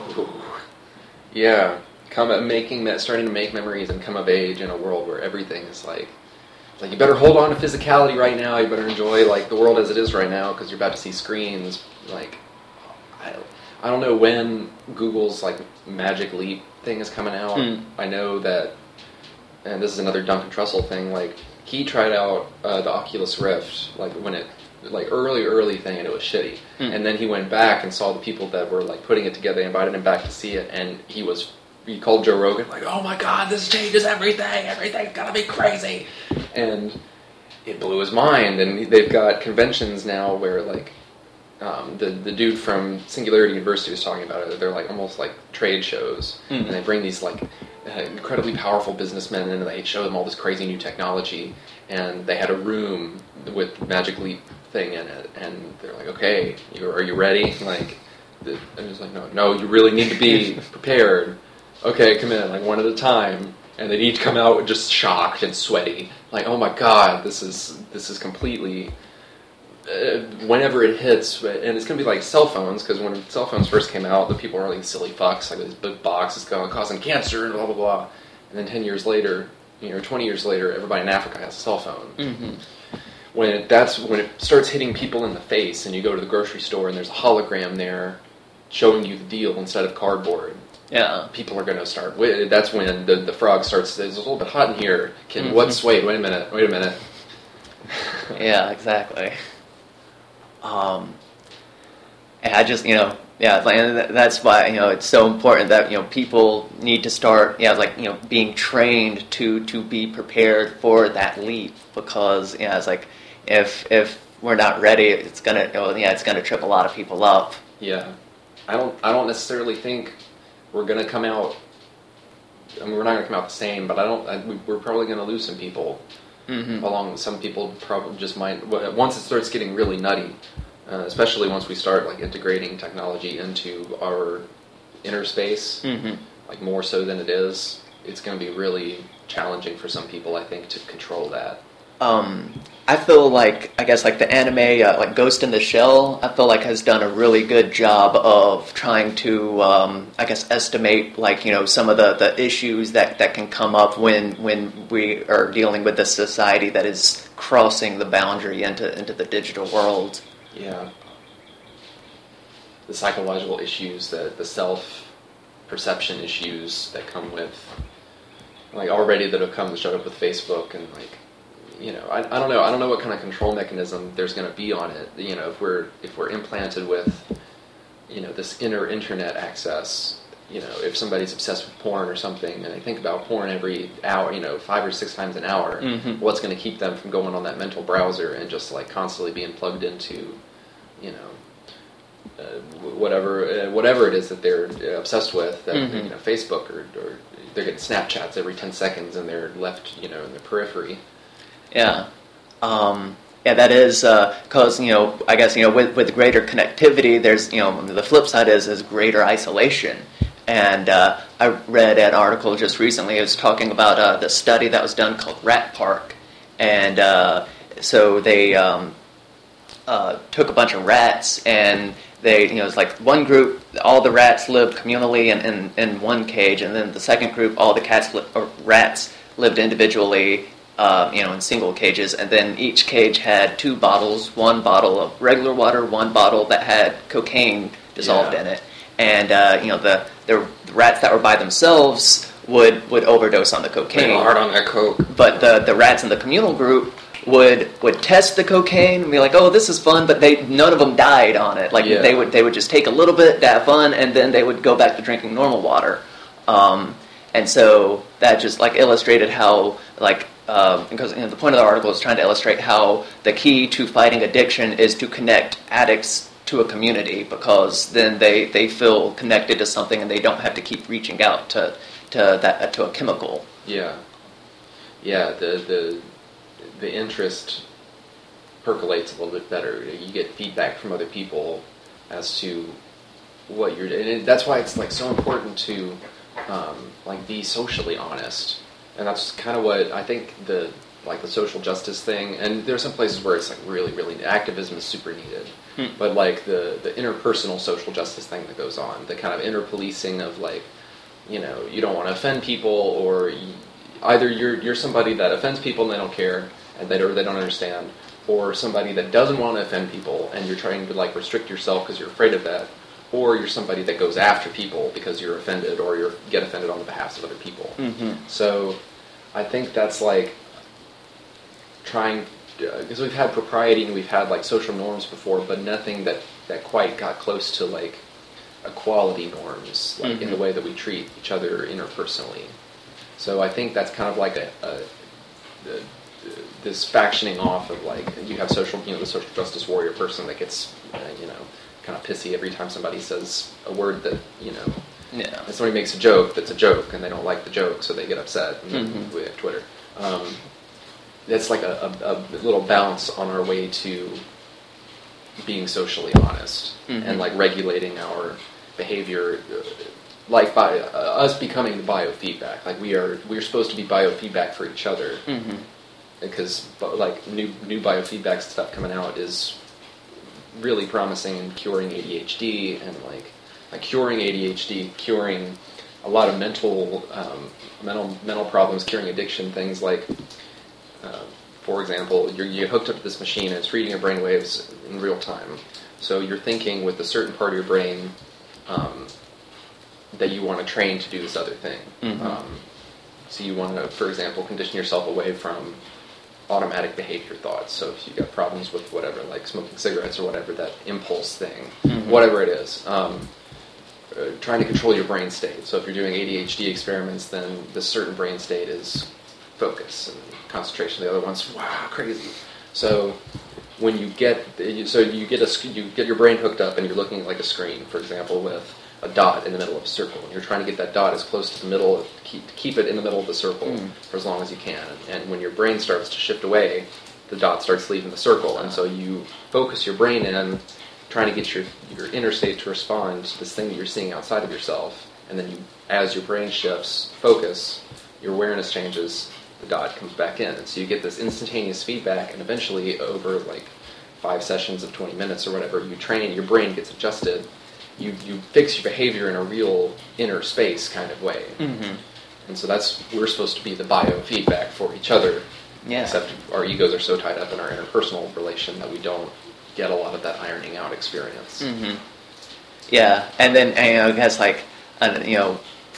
Yeah, come up making that, starting to make memories and come of age in a world where everything is like, like you better hold on to physicality right now. You better enjoy like the world as it is right now because you're about to see screens. Like, I don't, I don't know when Google's like Magic Leap thing is coming out. Hmm. I know that, and this is another Duncan Trussell thing. Like he tried out uh, the Oculus Rift like when it like early, early thing, and it was shitty. Mm. And then he went back and saw the people that were like putting it together. They invited him back to see it, and he was he called Joe Rogan like, "Oh my God, this changes everything. Everything's gonna be crazy," and it blew his mind. And they've got conventions now where like. Um, the the dude from Singularity University was talking about it. They're like almost like trade shows, mm-hmm. and they bring these like uh, incredibly powerful businessmen in, and they show them all this crazy new technology. And they had a room with Magic Leap thing in it, and they're like, "Okay, you, are you ready?" Like, the, and it's like, "No, no, you really need to be prepared." Okay, come in, like one at a time, and they'd each come out just shocked and sweaty, like, "Oh my God, this is this is completely." Uh, whenever it hits, and it's going to be like cell phones, because when cell phones first came out, the people were like silly fucks, like this big box is causing cancer and blah blah blah. And then ten years later, you know, twenty years later, everybody in Africa has a cell phone. Mm-hmm. When it, that's when it starts hitting people in the face, and you go to the grocery store and there's a hologram there showing you the deal instead of cardboard. Yeah, people are going to start. That's when the the frog starts. It's a little bit hot in here. Can mm-hmm. what's wait? Wait a minute. Wait a minute. Yeah, exactly. Um, and I just, you know, yeah, like, and that's why, you know, it's so important that, you know, people need to start, yeah, like, you know, being trained to, to be prepared for that leap, because, yeah, it's like, if, if we're not ready, it's gonna, well, yeah, it's gonna trip a lot of people up. Yeah. I don't, I don't necessarily think we're gonna come out, I mean, we're not gonna come out the same, but I don't, I, we're probably gonna lose some people. Mm-hmm. Along, some people probably just might, once it starts getting really nutty, uh, especially once we start like integrating technology into our inner space, mm-hmm. like more so than it is, it's going to be really challenging for some people, I think, to control that. Um, I feel like, I guess, like the anime, uh, like Ghost in the Shell, I feel like has done a really good job of trying to, um, I guess, estimate, like, you know, some of the, the issues that, that can come up when when we are dealing with a society that is crossing the boundary into into the digital world. Yeah. The psychological issues, the, the self-perception issues that come with, like, already that have come to show up with Facebook and, like, you know, I, I don't know. I don't know what kind of control mechanism there's going to be on it. You know, if we're if we're implanted with, you know, this inner internet access. You know, if somebody's obsessed with porn or something, and they think about porn every hour, you know, five or six times an hour, mm-hmm. what's going to keep them from going on that mental browser and just like constantly being plugged into, you know, uh, whatever uh, whatever it is that they're obsessed with, that, mm-hmm. you know, Facebook or, or they're getting Snapchats every ten seconds and they're left, you know, in the periphery. Yeah, um, yeah, that is because uh, you know, I guess you know, with with greater connectivity, there's you know, the flip side is is greater isolation. And uh, I read an article just recently. It was talking about uh, the study that was done called Rat Park, and uh, so they um, uh, took a bunch of rats and they, you know, it's like one group, all the rats lived communally in, in, in one cage, and then the second group, all the cats li- or rats lived individually. Uh, you know, in single cages, and then each cage had two bottles, one bottle of regular water, one bottle that had cocaine dissolved yeah. in it. And, uh, you know, the, the rats that were by themselves would, would overdose on the cocaine. They hard on that coke. But the, the rats in the communal group would would test the cocaine and be like, oh, this is fun, but they none of them died on it. Like, yeah. they would they would just take a little bit to have fun, and then they would go back to drinking normal water. Um, and so that just, like, illustrated how, like, Um, because you know, the point of the article is trying to illustrate how the key to fighting addiction is to connect addicts to a community, because then they, they feel connected to something and they don't have to keep reaching out to to that to a chemical. Yeah, yeah. The the the interest percolates a little bit better. You get feedback from other people as to what you're doing, and that's why it's like so important to um, like be socially honest. And that's kind of what I think the like the social justice thing. And there are some places where it's like really, really activism is super needed. Hmm. But like the the interpersonal social justice thing that goes on, the kind of inner policing of like, you know, you don't want to offend people, or you, either you're you're somebody that offends people and they don't care and they don't they don't understand, or somebody that doesn't want to offend people and you're trying to like restrict yourself because you're afraid of that. Or you're somebody that goes after people because you're offended, or you get offended on the behalf of other people. Mm-hmm. So I think that's like trying because we've had propriety and we've had like social norms before, but nothing that, that quite got close to like equality norms, like Mm-hmm. in the way that we treat each other interpersonally. So I think that's kind of like a, a, a this factioning off of like you have social, you know, the social justice warrior person that gets, uh, you know, kind of pissy every time somebody says a word that, you know, Yeah. if somebody makes a joke that's a joke and they don't like the joke, so they get upset. And then Mhm. we have Twitter. Um, it's like a, a, a little bounce on our way to being socially honest Mhm. and like regulating our behavior, uh, like by uh, us becoming the biofeedback. Like we are, we're supposed to be biofeedback for each other. Mm-hmm. Because but, like new new biofeedback stuff coming out is really promising in curing A D H D and like like curing A D H D, curing a lot of mental um, mental mental problems, curing addiction, things like, uh, for example, you're, you're hooked up to this machine and it's reading your brain waves in real time. So you're thinking with a certain part of your brain um, that you want to train to do this other thing. Mhm. Um, so you want to, for example, condition yourself away from automatic behavior thoughts. So if you've got problems with whatever, like smoking cigarettes or whatever, that impulse thing, Mhm. whatever it is, um, uh, trying to control your brain state. So if you're doing A D H D experiments, then this certain brain state is focus and concentration. The other one's wow, crazy. So when you get, so you get a, sc- you get your brain hooked up and you're looking at like a screen, for example, with a dot in the middle of a circle, and you're trying to get that dot as close to the middle, keep, keep it in the middle of the circle Mm. for as long as you can. And when your brain starts to shift away, the dot starts leaving the circle, and so you focus your brain in, trying to get your, your inner state to respond to this thing that you're seeing outside of yourself, and then you, as your brain shifts focus, your awareness changes, the dot comes back in, and so you get this instantaneous feedback, and eventually over like five sessions of twenty minutes or whatever, you train, your brain gets adjusted, you, you fix your behavior in a real inner space kind of way. Mm-hmm. And so that's, we're supposed to be the biofeedback for each other, Yeah. except our egos are so tied up in our interpersonal relation that we don't get a lot of that ironing out experience. Mm-hmm. Yeah, and then and, you know, I guess like, uh, you know,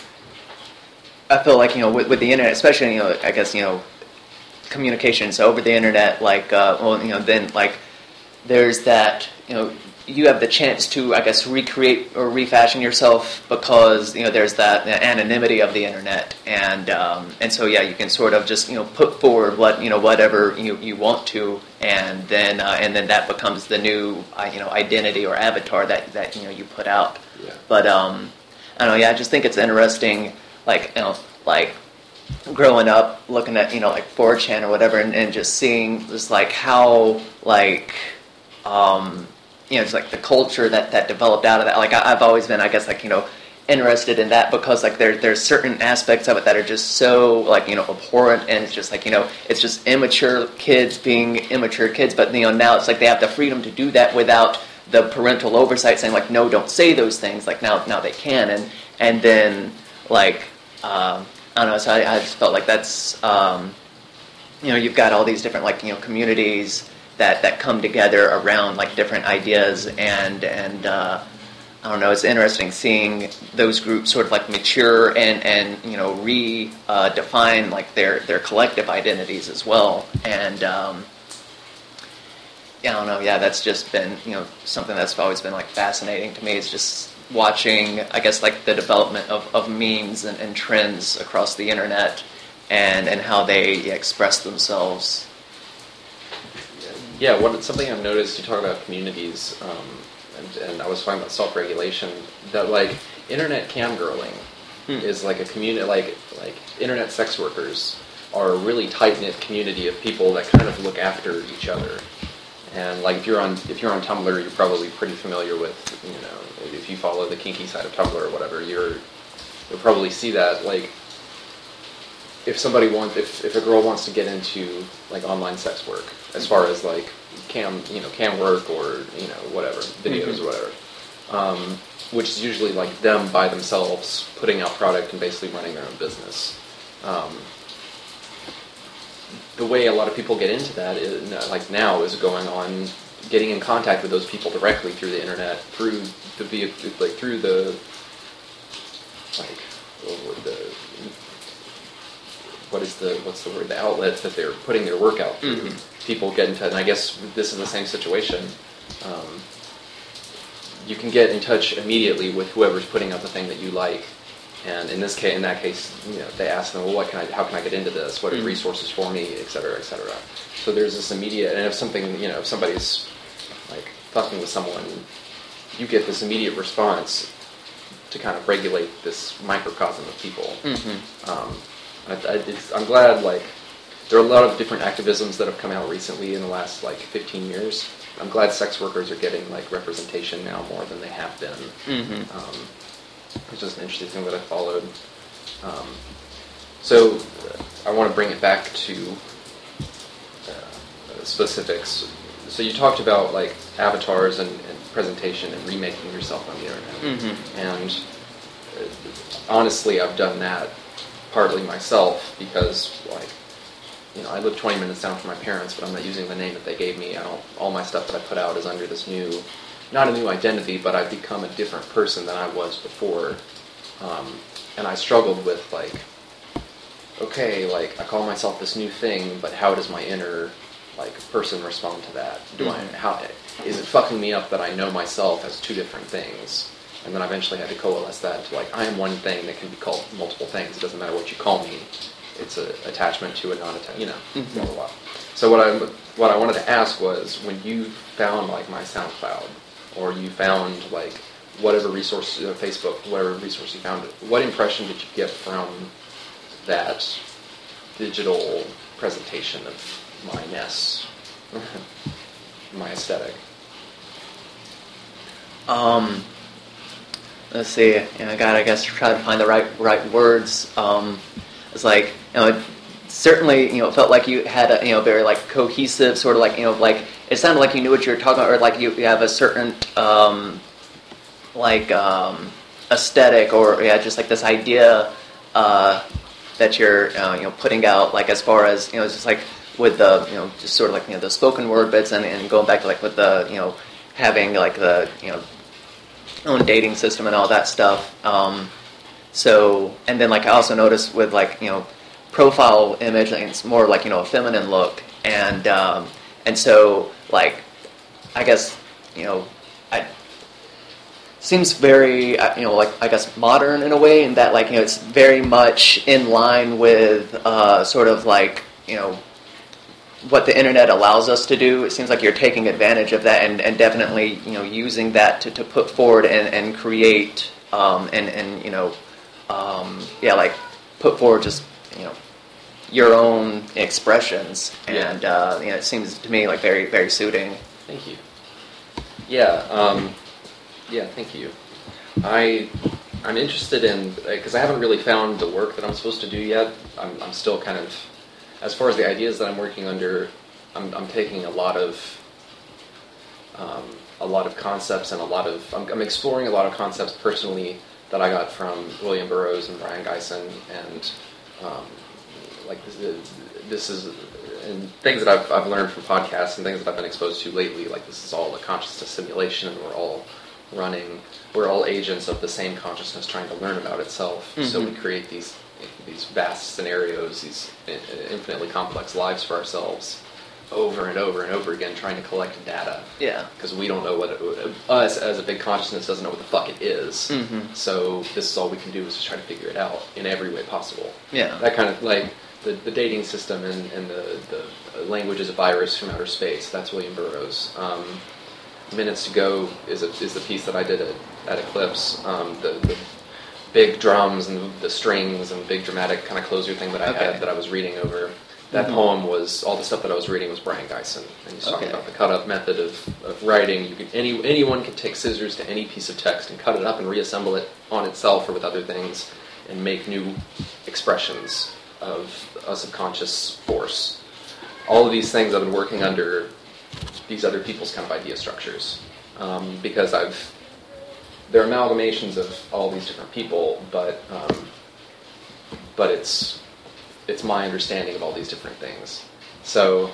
I feel like, you know, with, with the internet, especially, you know, I guess, you know, communications over the internet, like, uh, well, you know, then like, there's that, you know, you have the chance to, I guess, recreate or refashion yourself because, you know, there's that anonymity of the internet, and um, and so yeah, you can sort of just, you know, put forward what, you know, whatever you, you want to, and then uh, and then that becomes the new, uh, you know, identity or avatar that, that you know you put out. Yeah. But um, I don't know, yeah, I just think it's interesting, like, you know, like growing up, looking at, you know, like four chan or whatever, and, and just seeing just like how like. Um, you know, it's like the culture that, that developed out of that. Like I, I've always been, I guess, like, you know, interested in that because like there there's certain aspects of it that are just so like, you know, abhorrent, and it's just like, you know, it's just immature kids being immature kids. But you know, now it's like they have the freedom to do that without the parental oversight saying like, no, don't say those things. Like now now they can, and and then like um, I don't know. So I, I just felt like that's um, you know, you've got all these different like, you know, communities that, that come together around like different ideas, and and uh, I don't know, it's interesting seeing those groups sort of like mature and, and you know re uh, define like their, their collective identities as well. And um, yeah, I don't know, yeah, that's just been, you know, something that's always been like fascinating to me. It's just watching, I guess, like the development of, of memes and, and trends across the internet, and, and how they express themselves. Yeah, what something I've noticed, you talk about communities, um, and, and I was talking about self-regulation, that like internet camgirling Hmm. is like a community, like like internet sex workers are a really tight-knit community of people that kind of look after each other. And like if you're on if you're on Tumblr, you're probably pretty familiar with, you know, if you follow the kinky side of Tumblr or whatever, you're you'll probably see that like if somebody wants if, if a girl wants to get into like online sex work, as far as like cam you know cam work or you know whatever videos Mm-hmm. or whatever, um, which is usually like them by themselves putting out product and basically running their own business. Um, the way a lot of people get into that is, like now, is going on, getting in contact with those people directly through the internet, through the like through the like oh, the what is the what's the word the outlet that they're putting their work out through. Mm-hmm. People get into, and I guess this is the same situation. Um, you can get in touch immediately with whoever's putting out the thing that you like, and in this case, in that case, you know, they ask them, well, what can I, how can I get into this? What are Mm-hmm. resources for me, et cetera, et cetera. So there's this immediate, and if something, you know, if somebody's like fucking with someone, you get this immediate response to kind of regulate this microcosm of people. Mm-hmm. Um, I, I, it's, I'm glad, like, there are a lot of different activisms that have come out recently in the last, like, fifteen years. I'm glad sex workers are getting, like, representation now more than they have been. Mm-hmm. Um, it's just an interesting thing that I followed. Um, so uh, I want to bring it back to uh, specifics. So you talked about, like, avatars and, and presentation and remaking yourself on the internet. Mm-hmm. And uh, honestly, I've done that partly myself because, like, you know, I live twenty minutes down from my parents, but I'm not using the name that they gave me. I don't, all my stuff that I put out is under this new, not a new identity, but I've become a different person than I was before. Um, and I struggled with, like, okay, like, I call myself this new thing, but how does my inner, like, person respond to that? Do I, how, is it fucking me up that I know myself as two different things? And then I eventually had to coalesce that to, like, I am one thing that can be called multiple things. It doesn't matter what you call me. It's an attachment to a non-attachment, you know, Mm-hmm. blah, blah, blah. So what I, what I wanted to ask was, when you found, like, my SoundCloud, or you found, like, whatever resource, uh, Facebook, whatever resource you found, what impression did you get from that digital presentation of my ness, my aesthetic? Um, let's see. You know, I got, I guess, try to find the right right words. Um, it's like, you know, it certainly, you know, felt like you had a, you know, very like cohesive sort of like, you know, like it sounded like you knew what you were talking about, or like you, you have a certain um, like um, aesthetic, or yeah, just like this idea uh, that you're, uh, you know, putting out, like as far as, you know, it's just like with the, you know, just sort of like, you know, the spoken word bits, and, and going back to like with the, you know, having like the, you know, own dating system and all that stuff. Um, so, and then like I also noticed with like, you know, profile image, like it's more like, you know, a feminine look, and um, and so like, I guess, you know, I seems very, uh, you know, like I guess modern in a way, in that like, you know, it's very much in line with uh, sort of like, you know, what the internet allows us to do. It seems like you're taking advantage of that, and, and definitely, you know, using that to, to put forward and, and create um, and, and, you know, um, yeah, like put forward just, you know, your own expressions. Yeah. And, uh, you know, it seems to me like very, very suiting. Thank you. Yeah, um, yeah, thank you. I, I'm interested in, because I haven't really found the work that I'm supposed to do yet. I'm, I'm still kind of, as far as the ideas that I'm working under, I'm, I'm taking a lot of, um, a lot of concepts and a lot of, I'm, I'm exploring a lot of concepts personally that I got from William Burroughs and Brian Geisen, and um, like this, this is, and things that I've, I've learned from podcasts and things that I've been exposed to lately, like this is all a consciousness simulation, and we're all running, we're all agents of the same consciousness trying to learn about itself. Mm-hmm. So we create these these vast scenarios, these infinitely complex lives for ourselves, over and over and over again, trying to collect data. Yeah. Because we don't know what it, us as a big consciousness doesn't know what the fuck it is. Mm-hmm. So this is all we can do is just try to figure it out in every way possible. Yeah. That kind of like the, the dating system and, and the, the language is a virus from outer space. That's William Burroughs. Um, Minutes to Go is a, is the piece that I did at, at Eclipse. Um, the, the big drums and the strings and big dramatic kind of closer thing that I Okay. had that I was reading over. That Mm-hmm. poem was, all the stuff that I was reading was Brian Geisen. And he's talking Okay. about the cut-up method of, of writing. You can, any anyone can take scissors to any piece of text and cut it up and reassemble it on itself or with other things and make new expressions of a subconscious force. All of these things I've been working under these other people's kind of idea structures. Um, because I've, they're amalgamations of all these different people, but um, but it's it's my understanding of all these different things. So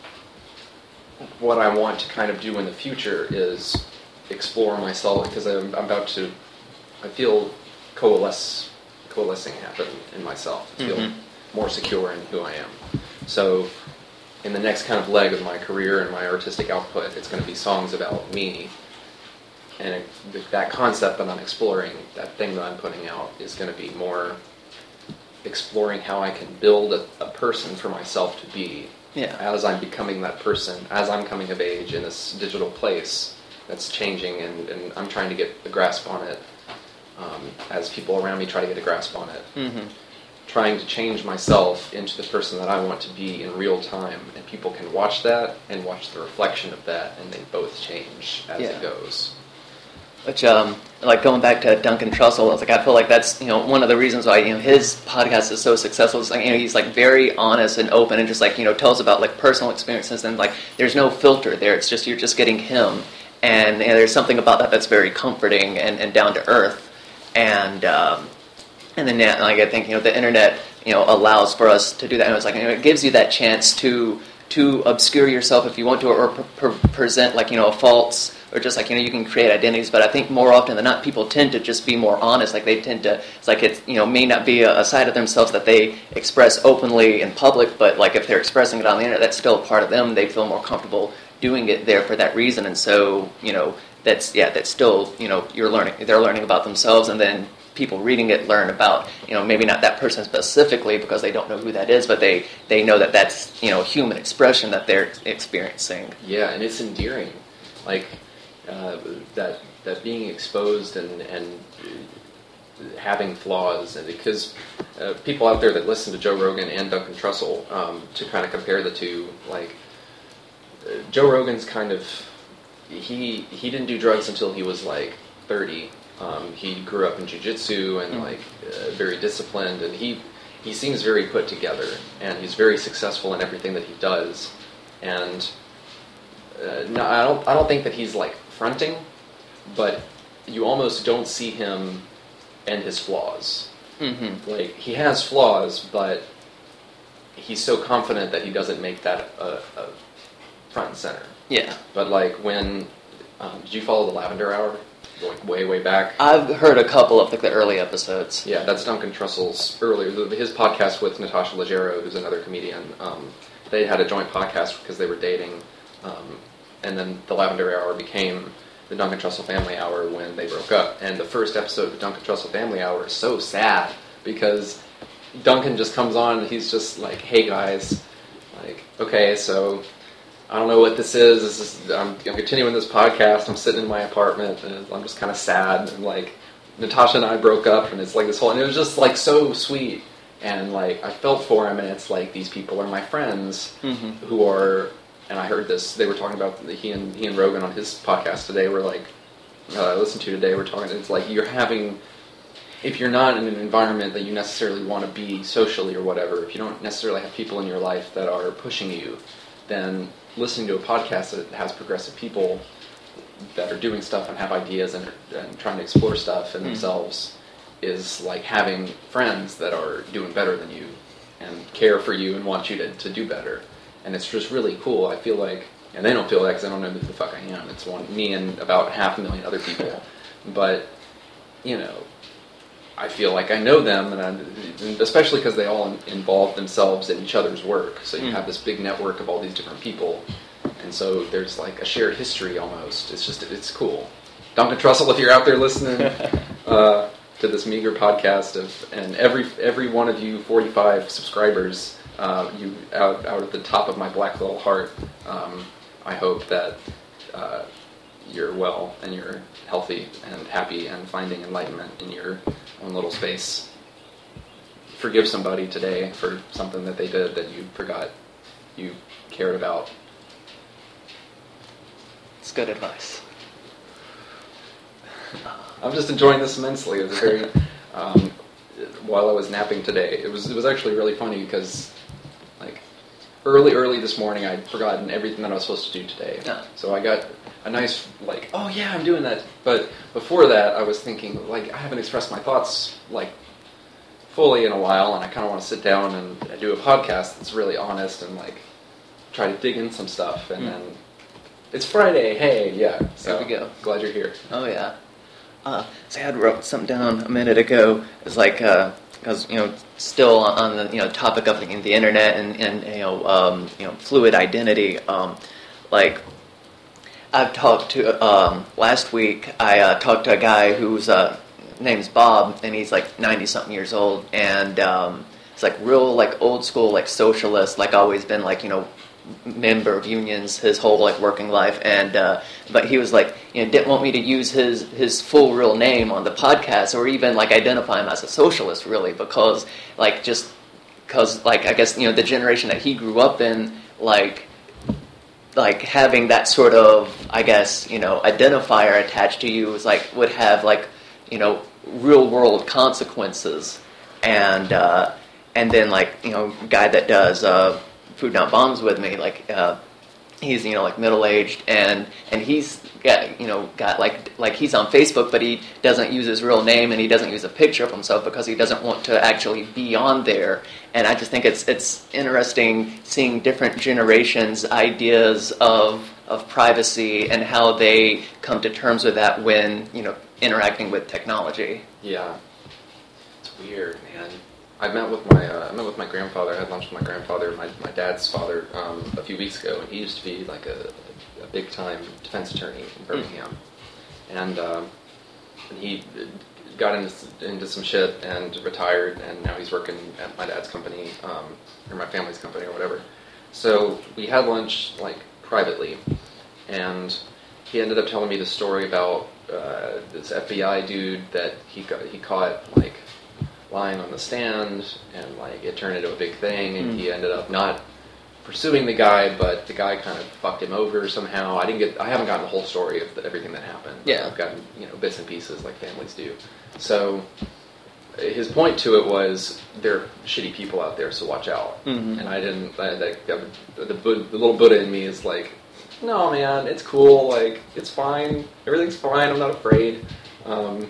what I want to kind of do in the future is explore myself, because I'm, I'm about to, I feel coalesce, coalescing happen in myself. I feel Mm-hmm. more secure in who I am. So in the next kind of leg of my career and my artistic output, it's going to be songs about me. And it, that concept that I'm exploring, that thing that I'm putting out, is going to be more exploring how I can build a, a person for myself to be. Yeah. As I'm becoming that person, as I'm coming of age in this digital place that's changing, and, and I'm trying to get a grasp on it, um, as people around me try to get a grasp on it. Mm-hmm. Trying to change myself into the person that I want to be in real time, and people can watch that and watch the reflection of that, and they both change as Yeah. it goes. Which, um, like going back to Duncan Trussell, I was like, I feel like that's, you know, one of the reasons why, you know, his podcast is so successful. Is like, you know, he's like very honest and open, and just like, you know, tells about like personal experiences, and like there's no filter there. It's just, you're just getting him, and, and there's something about that that's very comforting and, and down to earth, and um, and then yeah, like I think, you know, the internet, you know, allows for us to do that, and it's like, you know, it gives you that chance to to obscure yourself if you want to, or pre- pre- present like, you know, a false. Or just like, you know, you can create identities, but I think more often than not, people tend to just be more honest. Like they tend to, it's like it's, you know, may not be a, a side of themselves that they express openly in public, but like if they're expressing it on the internet, that's still a part of them. They feel more comfortable doing it there for that reason. And so, you know, that's, yeah, that's still, you know, you're learning, they're learning about themselves, and then people reading it learn about, you know, maybe not that person specifically because they don't know who that is, but they, they know that that's, you know, human expression that they're experiencing. Yeah, and it's endearing. Like, Uh, that that being exposed and and having flaws, and because uh, people out there that listen to Joe Rogan and Duncan Trussell, um, to kind of compare the two, like uh, Joe Rogan's kind of he he didn't do drugs until he was like thirty. Um, he grew up in jiu-jitsu and like uh, very disciplined, and he he seems very put together, and he's very successful in everything that he does, and. Uh, no, I don't. I don't think that he's like fronting, but you almost don't see him and his flaws. Mm-hmm. Like he has flaws, but he's so confident that he doesn't make that a, a front and center. Yeah. But like when, um, did you follow the Lavender Hour? Going way way back. I've heard a couple of like the early episodes. Yeah, that's Duncan Trussell's earlier. His podcast with Natasha Leggero, who's another comedian. Um, they had a joint podcast because they were dating. Um, and then the Lavender Hour became the Duncan Trussell Family Hour when they broke up. And the first episode of the Duncan Trussell Family Hour is so sad because Duncan just comes on and he's just like, hey guys, like, okay, so I don't know what this is. This is I'm, I'm continuing this podcast. I'm sitting in my apartment and I'm just kind of sad. And like, Natasha and I broke up, and it's like this whole, and it was just like so sweet. And like, I felt for him, and it's like, these people are my friends mm-hmm. who are, and I heard this, they were talking about, he and he and Rogan on his podcast today were like, uh, I listened to today, we're talking, it's like, you're having, if you're not in an environment that you necessarily want to be socially or whatever, if you don't necessarily have people in your life that are pushing you, then listening to a podcast that has progressive people that are doing stuff and have ideas and, and trying to explore stuff in mm. themselves is like having friends that are doing better than you and care for you and want you to, to do better. And it's just really cool. I feel like, and they don't feel that because I don't know who the fuck I am. It's one me and about half a million other people. But, you know, I feel like I know them, and I'm, especially because they all involve themselves in each other's work. So you mm. have this big network of all these different people. And so there's like a shared history almost. It's just, it's cool. Duncan Trussell, if you're out there listening uh, to this meager podcast, of, and every every one of you forty-five subscribers, uh, you out, out of the top of my black little heart, um, I hope that uh, you're well and you're healthy and happy and finding enlightenment in your own little space. Forgive somebody today for something that they did that you forgot you cared about. It's good advice. I'm just enjoying this immensely. It was very, um, while I was napping today, it was it was actually really funny because, like, early early this morning, I'd forgotten everything that I was supposed to do today. Yeah. So I got a nice, like, oh yeah, I'm doing that. But before that, I was thinking, like, I haven't expressed my thoughts, like, fully in a while, and I kind of want to sit down and do a podcast that's really honest and, like, try to dig in some stuff. And mm. then it's Friday, hey, yeah. So there we go. Glad you're here. Oh, yeah. Uh, so I had wrote something down a minute ago. It's like, uh, because you know, still on the you know topic of the, the internet and, and you know um, you know fluid identity, um, like I've talked to um, last week. I uh, talked to a guy whose uh, name's Bob, and he's like ninety something years old, and um, it's like real like old school like socialist, like always been like you know. member of unions his whole like working life, and uh, but he was like you know didn't want me to use his his full real name on the podcast or even like identify him as a socialist really because like just because like I guess you know the generation that he grew up in like like having that sort of I guess you know identifier attached to you was like would have like you know real world consequences, and uh, and then like you know guy that does uh, Food Not Bombs with me, like uh, he's you know like middle aged and and he's got you know got like like he's on Facebook, but he doesn't use his real name and he doesn't use a picture of himself because he doesn't want to actually be on there. And I just think it's it's interesting seeing different generations' ideas of of privacy and how they come to terms with that when you know interacting with technology. Yeah, it's weird, man. I met with my uh, I met with my grandfather. I had lunch with my grandfather, my my dad's father, um, a few weeks ago, and he used to be like a, a big time defense attorney in Birmingham, mm. and um, and he got into into some shit and retired, and now he's working at my dad's company um, or my family's company or whatever. So we had lunch like privately, and he ended up telling me the story about uh, this F B I dude that he got he caught like. lying on the stand, and like it turned into a big thing, and mm. he ended up not pursuing the guy, but the guy kind of fucked him over somehow. I didn't get, I haven't gotten the whole story of the, everything that happened. Yeah, I've gotten you know bits and pieces like families do. So his point to it was there are shitty people out there, so watch out. Mm-hmm. And I didn't. I, I, the, the, the little Buddha in me is like, no man, it's cool. Like it's fine. Everything's fine. I'm not afraid. Um,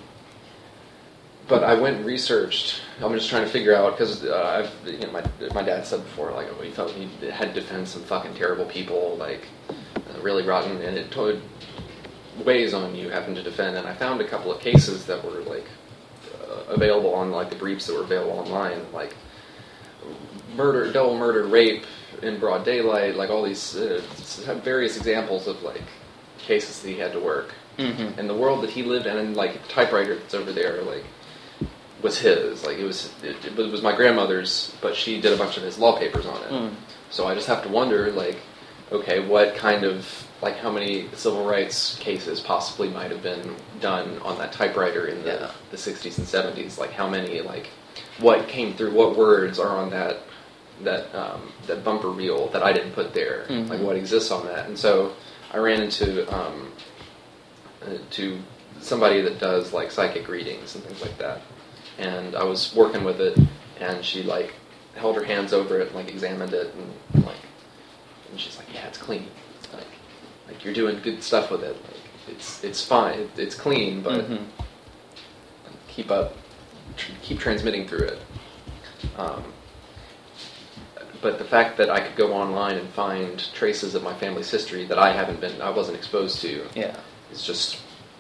But I went and researched. I'm just trying to figure out because uh, I've, you know, my my dad said before, like he felt he had to defend some fucking terrible people, like uh, really rotten, and it totally weighs on you having to defend. And I found a couple of cases that were like uh, available on like the briefs that were available online, like murder, double murder, rape in broad daylight, like all these uh, various examples of like cases that he had to work. Mm-hmm. And the world that he lived in, and like the typewriter that's over there, like. Was his, like it was, it, it was my grandmother's, but she did a bunch of his law papers on it. Mm. So I just have to wonder, like, okay, what kind of, like, how many civil rights cases possibly might have been done on that typewriter in the, yeah. the sixties and seventies? Like, how many, like, what came through, what words are on that that um, that bumper reel that I didn't put there? Mm-hmm. Like, what exists on that? And so I ran into um, uh, to somebody that does like psychic readings and things like that. And I was working with it, and she like held her hands over it, and like examined it, and, and like, and she's like, "Yeah, it's clean. It's like, like you're doing good stuff with it. Like, it's it's fine. It, it's clean, but mm-hmm. like, keep up, tr- keep transmitting through it." Um, but the fact that I could go online and find traces of my family's history that I haven't been, I wasn't exposed to, yeah, is just.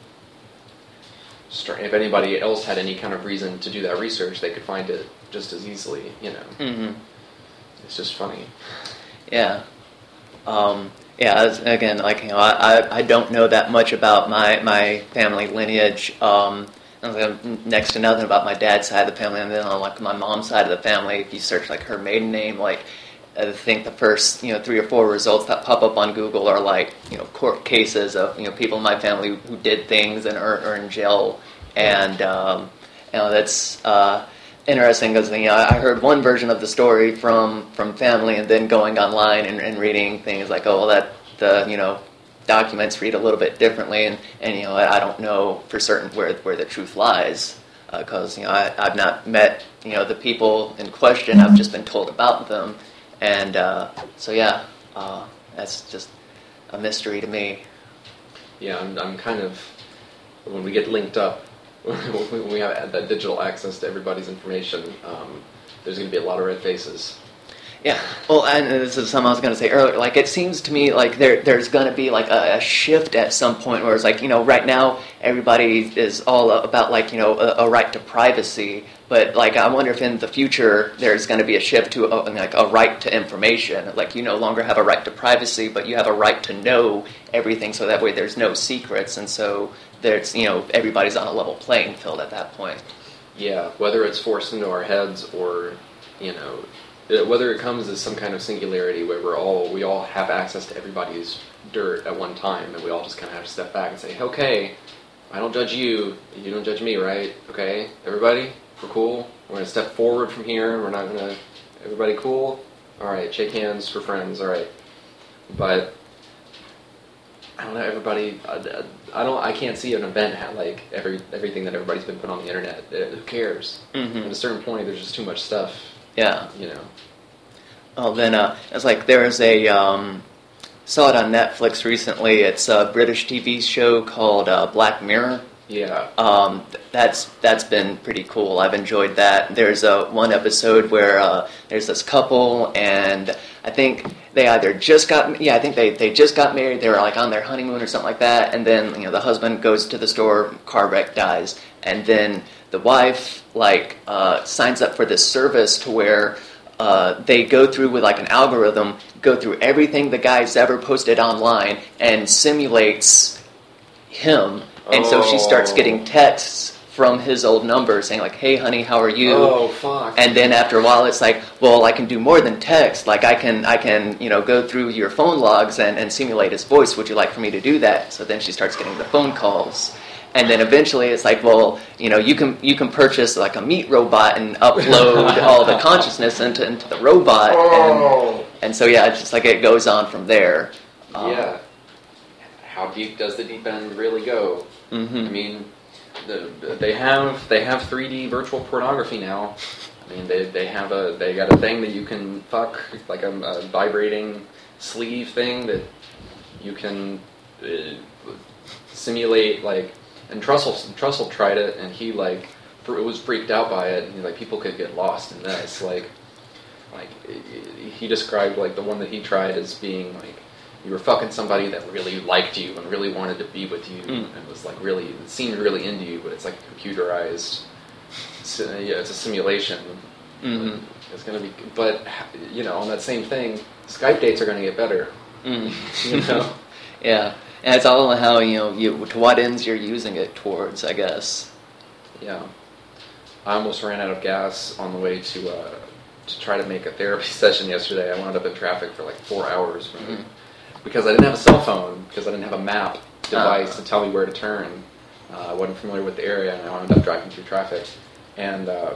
If anybody else had any kind of reason to do that research, they could find it just as easily, you know. Mm-hmm. It's just funny. Yeah. Um, yeah, again, like, you know, I, I don't know that much about my, my family lineage. Um, next to nothing about my dad's side of the family. And then on, like, my mom's side of the family, if you search, like, her maiden name, like, I think the first, you know, three or four results that pop up on Google are like, you know, court cases of, you know, people in my family who did things and are, are in jail. And, um, you know, that's uh, interesting because, you know, I heard one version of the story from, from family and then going online and, and reading things like, oh, well, that, the, you know, documents read a little bit differently. And, and you know, I, I don't know for certain where, where the truth lies because, uh, you know, I, I've not met, you know, the people in question. I've just been told about them. And uh, so, yeah, uh, that's just a mystery to me. Yeah, I'm, I'm kind of, when we get linked up, when we have that digital access to everybody's information, um, there's going to be a lot of red faces. Yeah. Well, and this is something I was going to say earlier. Like, it seems to me like there there's going to be like a, a shift at some point where it's like, you know, right now everybody is all about like, you know, a, a right to privacy. But like, I wonder if in the future there's going to be a shift to a, like a right to information. Like, you no longer have a right to privacy, but you have a right to know everything. So that way, there's no secrets, and so there's, you know, everybody's on a level playing field at that point. Yeah, whether it's forced into our heads or, you know, whether it comes as some kind of singularity where we're all we all have access to everybody's dirt at one time, and we all just kind of have to step back and say, okay, I don't judge you, you don't judge me, right? Okay, everybody, we're cool. We're gonna step forward from here. We're not gonna. Everybody cool? All right, shake hands for friends. All right, but I don't know. Everybody, I, I don't. I can't see an event have like every everything that everybody's been put on the internet. Uh, who cares? Mm-hmm. At a certain point, there's just too much stuff. Yeah. You know. Oh, then uh, it's like there's a um, saw it on Netflix recently. It's a British T V show called uh, Black Mirror. Yeah. Um, that's that's been pretty cool. I've enjoyed that. There's a one episode where uh, there's this couple, and I think they either just got yeah, I think they, they just got married. They were like on their honeymoon or something like that, and then you know the husband goes to the store, car wreck, dies, and then the wife like uh, signs up for this service to where uh, they go through with like an algorithm, go through everything the guy's ever posted online, and simulates him. And so she starts getting texts from his old number saying like, hey, honey, how are you? Oh, fuck. And then after a while, it's like, well, I can do more than text. Like, I can, I can, you know, go through your phone logs and, and simulate his voice. Would you like for me to do that? So then she starts getting the phone calls. And then eventually it's like, well, you know, you can you can purchase like a meat robot and upload all the consciousness into, into the robot. Oh. And, and so, yeah, it's just like it goes on from there. Um, Yeah. How deep does the deep end really go? Mm-hmm. I mean, the, they have they have three D virtual pornography now. I mean, they they have a they got a thing that you can fuck, like a, a vibrating sleeve thing that you can uh, simulate. Like, and Trussell Trussell tried it, and he like it was freaked out by it. And he's like, people could get lost in this. Like, like he described like the one that he tried as being like, you were fucking somebody that really liked you and really wanted to be with you, mm. and was like really, it seemed really into you, but it's like computerized. So, yeah, it's a simulation. Mm-hmm. It's gonna be, but you know, on that same thing, Skype dates are gonna get better. Mm. You know, yeah, and it's all on how you know you to what ends you're using it towards, I guess. Yeah, I almost ran out of gas on the way to uh, to try to make a therapy session yesterday. I wound up in traffic for like four hours. From mm-hmm. Because I didn't have a cell phone, because I didn't have a map device uh, to tell me where to turn. Uh, I wasn't familiar with the area, and I wound up driving through traffic. And uh,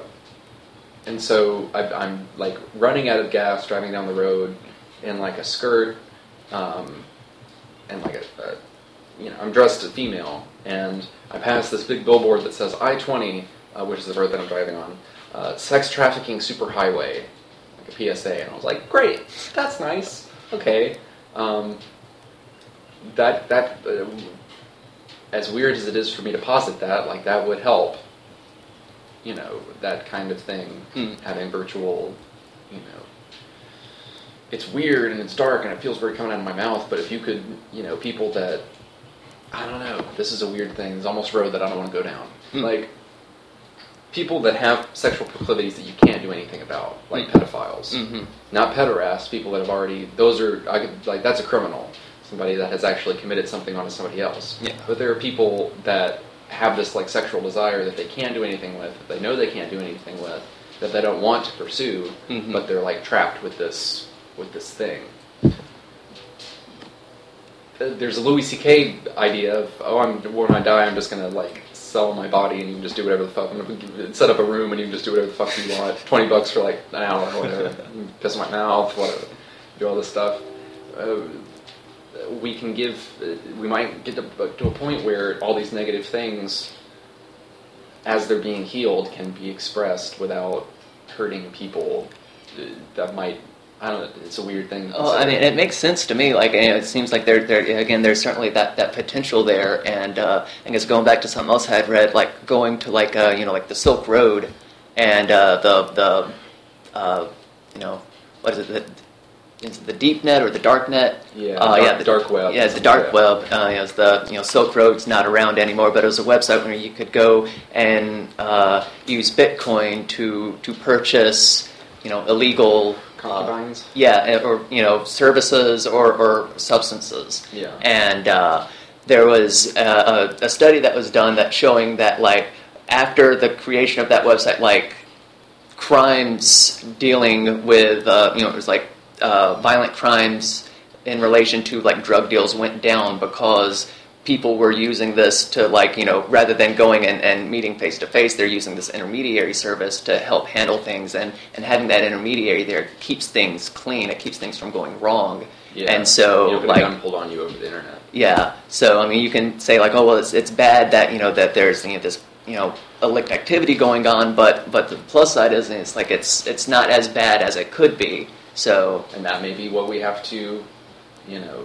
and so I, I'm like running out of gas, driving down the road in like a skirt, um, and like a, a, you know, I'm dressed as female, and I pass this big billboard that says I twenty, uh, which is the road that I'm driving on, uh, sex trafficking superhighway, like a P S A, and I was like, great, that's nice, okay. Um, that that uh, as weird as it is for me to posit that, like that would help, you know, that kind of thing, hmm. having virtual, you know, it's weird and it's dark and it feels weird coming out of my mouth, but if you could, you know, people that, I don't know, this is a weird thing, it's almost a road that I don't want to go down, hmm. like, people that have sexual proclivities that you can't do anything about, like mm. pedophiles. Mm-hmm. Not pederasts, people that have already, those are, I could, like, that's a criminal. Somebody that has actually committed something onto somebody else. Yeah. But there are people that have this, like, sexual desire that they can't do anything with, that they know they can't do anything with, that they don't want to pursue, mm-hmm. but they're, like, trapped with this, with this thing. There's a Louis C K idea of, oh, I'm, when I die, I'm just going to, like, sell my body and you can just do whatever the fuck. I'm gonna set up a room and you can just do whatever the fuck you want. Twenty bucks for like an hour or whatever. Piss in my mouth, whatever. Do all this stuff. Uh, we can give. Uh, we might get to, to a point where all these negative things, as they're being healed, can be expressed without hurting people. Uh, that might. I don't know. It's a weird thing. Oh, I mean, it makes sense to me. Like, you know, it seems like there, there again, there's certainly that, that potential there. And uh, I guess going back to something else I had read, like going to like uh, you know like the Silk Road, and uh, the the uh, you know what is it? The, is it the deep net or the dark net? Yeah, uh, dark, yeah, the, dark web. Yeah, it's the dark yeah. web. Uh, you know, it's the you know Silk Road's not around anymore, but it was a website where you could go and uh, use Bitcoin to to purchase you know illegal Concubines? Uh, yeah, or you know services or, or substances. Yeah. And uh, there was a, a study that was done that showing that like after the creation of that website, like crimes dealing with uh, you know it was like uh, violent crimes in relation to like drug deals went down because people were using this to like you know rather than going and, and meeting face to face, they're using this intermediary service to help handle things, and, and having that intermediary there keeps things clean. It keeps things from going wrong. Yeah. And so you don't get like a gun pulled on you over the internet. yeah, so I mean you can say like oh well it's it's bad that you know that there's you know this you know illicit activity going on, but but the plus side is it's like it's it's not as bad as it could be. So And that may be what we have to, you know,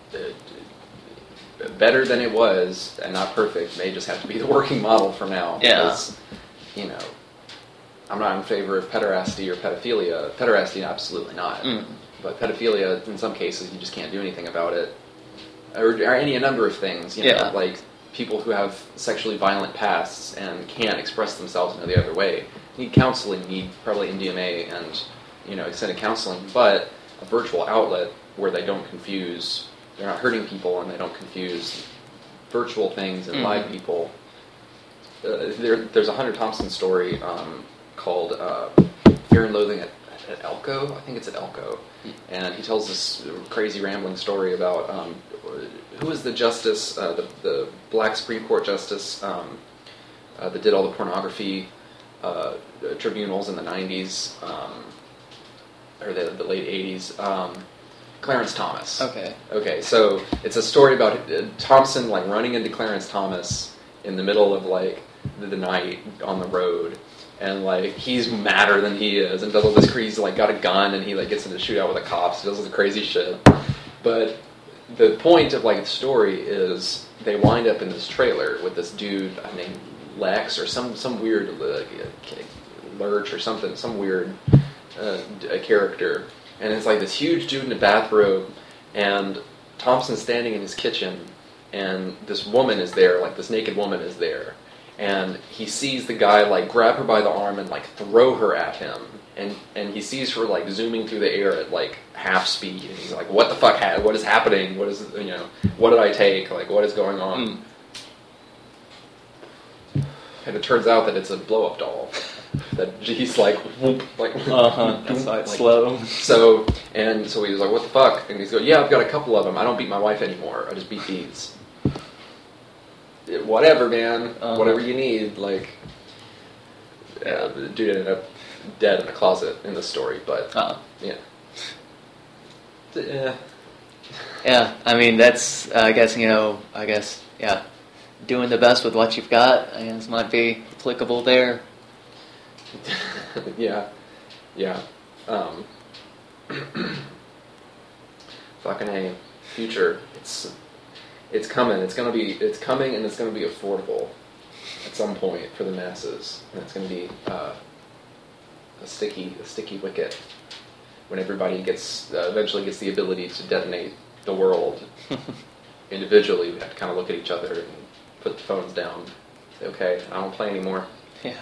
uh, better than it was, and not perfect, may just have to be the working model for now. Yeah. Because, you know, I'm not in favor of pederasty or pedophilia. Pederasty, absolutely not. Mm. But pedophilia, in some cases, you just can't do anything about it. Or, or any a number of things, you know, Yeah. like people who have sexually violent pasts and can't express themselves in any other way need counseling, need probably M D M A and, you know, extended counseling, but a virtual outlet where they don't confuse, they're not hurting people and they don't confuse virtual things and Mhm. live people. Uh, there, there's a Hunter Thompson story um, called uh, Fear and Loathing at, at Elko. I think it's at Elko. And he tells this crazy rambling story about um, who was the justice, uh, the, the black Supreme Court justice um, uh, that did all the pornography uh, tribunals in the nineties, um, or the, the late eighties. Um, Clarence Thomas. okay. Okay, so it's a story about uh, Thompson like running into Clarence Thomas in the middle of like the, the night on the road, and like he's madder than he is, and does all this crazy like got a gun and he like gets into a shootout with the cops, does all this crazy shit. But the point of like the story is they wind up in this trailer with this dude named Lex or some some weird uh, Lurch or something, some weird uh, a character. And it's like this huge dude in a bathrobe, and Thompson's standing in his kitchen, and this woman is there, like this naked woman is there, and he sees the guy like grab her by the arm and like throw her at him, and and he sees her like zooming through the air at like half speed, and he's like, "What the fuck? Ha- what is happening? What is you know? What did I take? Like, what is going on?" Mm. And it turns out that it's a blow-up doll. That he's like, whoop, like, Uh-huh. That's why it's like- slow. So, and so he was like, what the fuck? And he's going, yeah, I've got a couple of them. I don't beat my wife anymore. I just beat these. Yeah, whatever, man. Uh-huh. Whatever you need. Like, uh, the dude ended up dead in a closet in the story, but, Uh, yeah. Yeah. yeah, I mean that's uh, I guess you know I guess yeah, doing the best with what you've got I guess might be applicable there. yeah. Yeah. Um, fucking A. Future. It's it's coming. It's gonna be it's coming and it's gonna be affordable at some point for the masses. And it's gonna be uh, a sticky a sticky wicket when everybody gets uh, eventually gets the ability to detonate the world individually. We have to kind of look at each other and put the phones down. Say, okay, I don't play anymore. Yeah.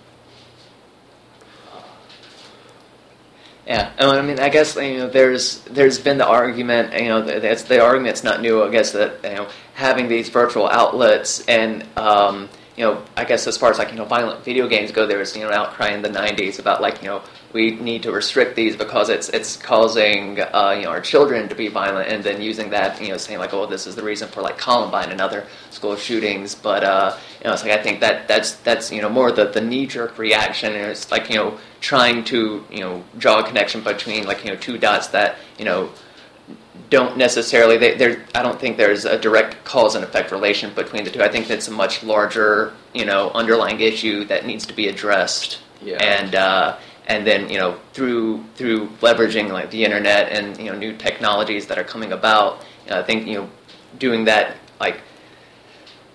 Yeah, I mean, I guess you know, there's there's been the argument, you know, that's the argument's not new. I guess that you know, having these virtual outlets and um, you know, I guess as far as like you know, violent video games go, there was you know, an outcry in the nineties about like you know, we need to restrict these because it's it's causing uh, you know, our children to be violent, and then using that, you know, saying like, oh, this is the reason for like Columbine and other school shootings. But uh, you know, it's like I think that that's that's you know, more the the knee jerk reaction, and it's like you know, trying to you know, draw a connection between like you know, two dots that you know, don't necessarily they there I don't think there's a direct cause and effect relation between the two. I think that's a much larger you know, underlying issue that needs to be addressed. Yeah. And uh, and then you know, through through leveraging like the internet and you know, new technologies that are coming about, you know, I think you know, doing that like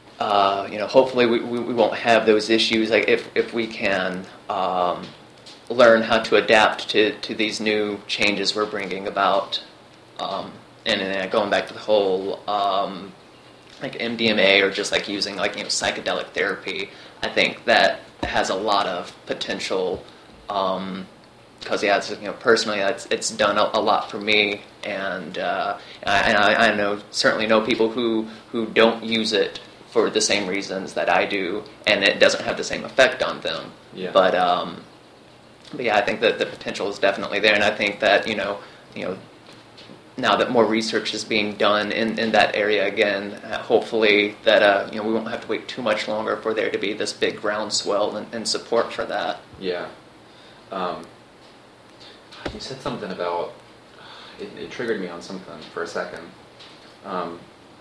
uh, you know, hopefully we, we we won't have those issues. Like if if we can um, learn how to adapt to, to these new changes we're bringing about. Um, and then going back to the whole um, like M D M A or just like using like you know psychedelic therapy, I think that has a lot of potential. Um, Because yeah, it's, you know, personally, it's it's done a, a lot for me, and uh, and I, I know certainly know people who, who don't use it for the same reasons that I do, and it doesn't have the same effect on them. Yeah. But um, but yeah, I think that the potential is definitely there, and I think that you know you know now that more research is being done in, in that area again, uh, hopefully that uh, you know we won't have to wait too much longer for there to be this big groundswell and, and support for that. Yeah. Um, You said something about, it, it triggered me on something for a second. Um,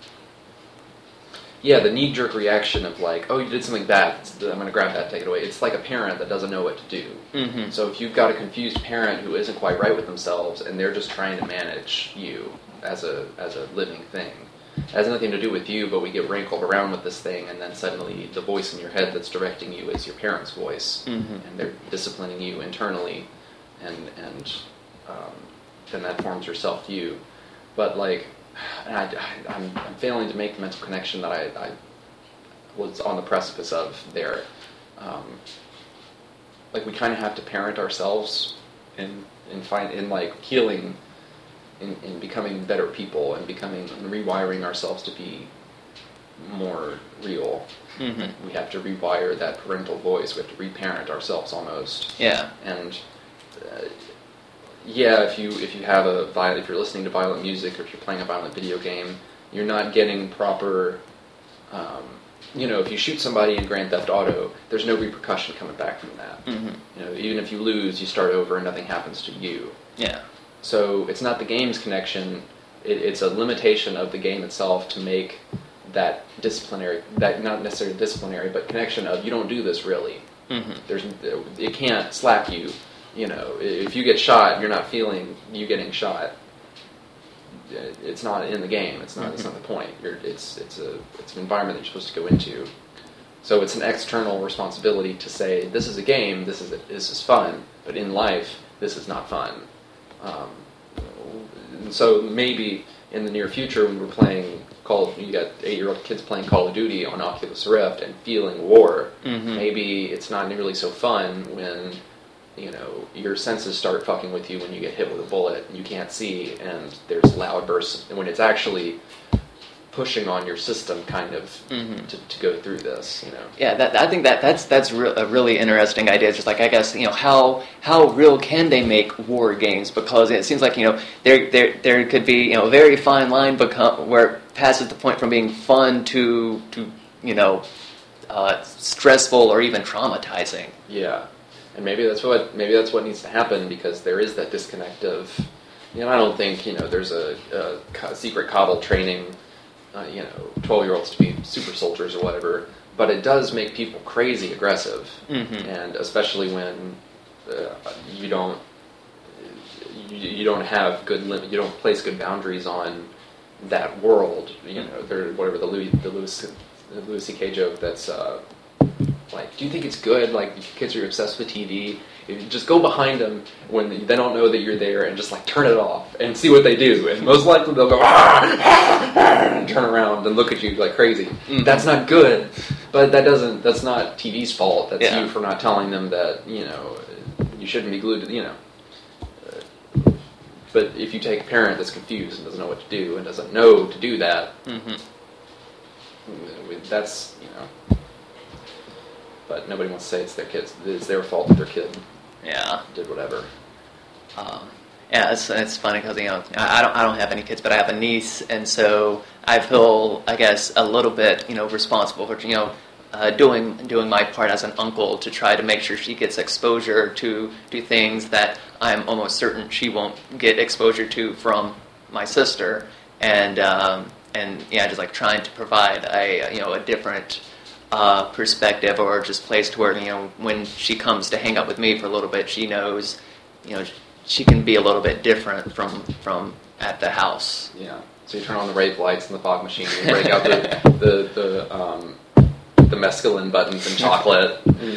yeah, the knee-jerk reaction of like, oh, you did something bad, I'm going to grab that, take it away. It's like a parent that doesn't know what to do. Mm-hmm. So if you've got a confused parent who isn't quite right with themselves and they're just trying to manage you as a as a living thing, it has nothing to do with you, but we get wrinkled around with this thing, and then suddenly the voice in your head that's directing you is your parent's voice, Mm-hmm. and they're disciplining you internally. And and um, then that forms your self-view. But like, and I, I, I'm, I'm failing to make the mental connection that I, I was on the precipice of there. Um, like we kind of have to parent ourselves in in find in like healing, in, in becoming better people and becoming and rewiring ourselves to be more real. Mm-hmm. We have to rewire that parental voice. We have to reparent ourselves almost. Yeah. And uh, yeah, if you if you have a viol- if you're listening to violent music or if you're playing a violent video game, you're not getting proper. Um, you know, if you shoot somebody in Grand Theft Auto, there's no repercussion coming back from that. Mm-hmm. You know, even if you lose, you start over and nothing happens to you. Yeah. So it's not the game's connection; it, it's a limitation of the game itself to make that disciplinary, that not necessarily disciplinary, but connection of you don't do this really. Mm-hmm. There's, it can't slap you. You know, if you get shot, you're not feeling you getting shot. It's not in the game. It's not. Mm-hmm. It's not the point. You're, it's it's a it's an environment that you're supposed to go into. So it's an external responsibility to say this is a game. This is a, this is fun. But in life, this is not fun. Um, and so maybe in the near future, when we're playing Call, you got eight-year-old kids playing Call of Duty on Oculus Rift and feeling war. Mm-hmm. Maybe it's not nearly so fun when. You know, your senses start fucking with you when you get hit with a bullet and you can't see, and there's loud bursts, and when it's actually pushing on your system, kind of Mm-hmm. to, to go through this. You know, Yeah, that, I think that that's that's re- a really interesting idea. It's just like I guess you know how how real can they make war games? Because it seems like you know there there there could be you know a very fine line become where it passes the point from being fun to to you know uh, stressful or even traumatizing. yeah, and maybe that's what maybe that's what needs to happen because there is that disconnect of, you know, I don't think you know there's a, a secret cabal training. Uh, you know, twelve-year-olds to be super soldiers or whatever, but it does make people crazy aggressive, Mm-hmm. and especially when uh, you don't you, you don't have good lim- you don't place good boundaries on that world. You know, there whatever the Louis the Louis the Louis C K joke that's uh, like, do you think it's good? Like, kids are obsessed with T V. If you just go behind them when they don't know that you're there and just like turn it off and see what they do. And most likely they'll go ah, ah, ah, and turn around and look at you like crazy. Mm-hmm. That's not good. But that doesn't. That's not T V's fault. That's Yeah. you for not telling them that you know you shouldn't be glued to you know. Uh, but if you take a parent that's confused and doesn't know what to do and doesn't know to do that, Mm-hmm. that's you know. But nobody wants to say it's their kids. It's their fault that their kid Yeah. did whatever. Um, yeah, it's it's funny because you know I, I don't I don't have any kids, but I have a niece, and so I feel I guess a little bit you know responsible for you know uh, doing doing my part as an uncle to try to make sure she gets exposure to to things that I'm almost certain she won't get exposure to from my sister, and um, and yeah, just like trying to provide a you know a different. Uh, perspective or just place to where, you know, when she comes to hang out with me for a little bit, she knows, you know, she can be a little bit different from from at the house. Yeah. So you turn on the rave lights and the fog machine and break out the the the, um, the mescaline buttons and chocolate. Yeah.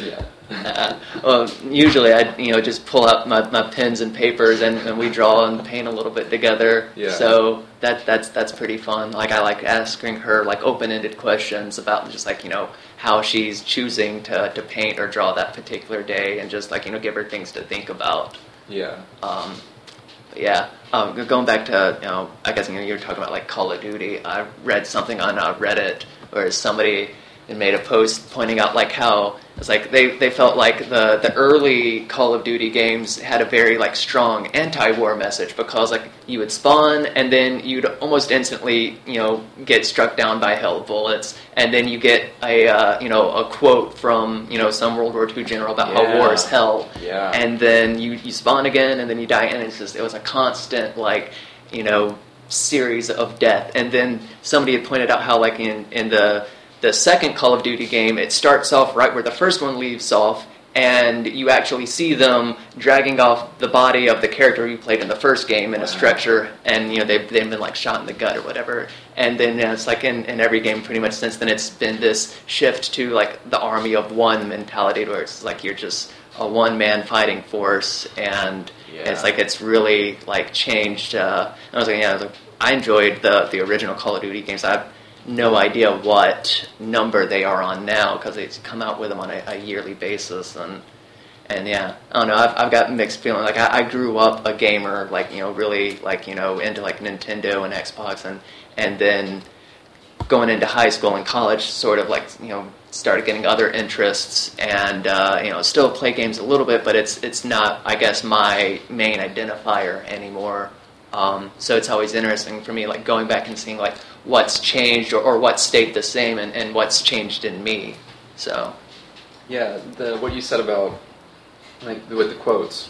Uh, well, usually I, you know, just pull out my, my pens and papers and, and we draw and paint a little bit together. Yeah. So that that's that's pretty fun. Like I like asking her like open-ended questions about just like you know how she's choosing to, to paint or draw that particular day, and just like you know give her things to think about. Yeah. Um, but yeah. Um, going back to you know, I guess you know you were talking about like Call of Duty. I read something on uh, Reddit where somebody had made a post pointing out like how it's like they, they felt like the, the early Call of Duty games had a very like strong anti-war message, because like you would spawn and then you'd almost instantly you know get struck down by hell bullets, and then you get a uh, you know a quote from you know some World War Two general about Yeah. how war is hell, Yeah. and then you, you spawn again and then you die, and it's just it was a constant like you know series of death. And then somebody had pointed out how like in in the The second Call of Duty game, it starts off right where the first one leaves off, and you actually see them dragging off the body of the character you played in the first game in a stretcher, and you know they've, they've been like shot in the gut or whatever. And then you know, it's like in, in every game pretty much since then, it's been this shift to like the army of one mentality, where it's like you're just a one-man fighting force, and Yeah. it's like it's really like changed. Uh, I was like, yeah, I, was like, I enjoyed the the original Call of Duty games. I no idea what number they are on now, because they come out with them on a, a yearly basis, and and yeah, I don't know. I've I've got mixed feelings. Like I, I grew up a gamer, like you know, really like you know into like Nintendo and Xbox, and and then going into high school and college, sort of like you know started getting other interests, and uh, you know still play games a little bit, but it's it's not, I guess, my main identifier anymore. Um, so it's always interesting for me, like going back and seeing like what's changed or, or what stayed the same, and, and what's changed in me. So Yeah, the what you said about like with the quotes,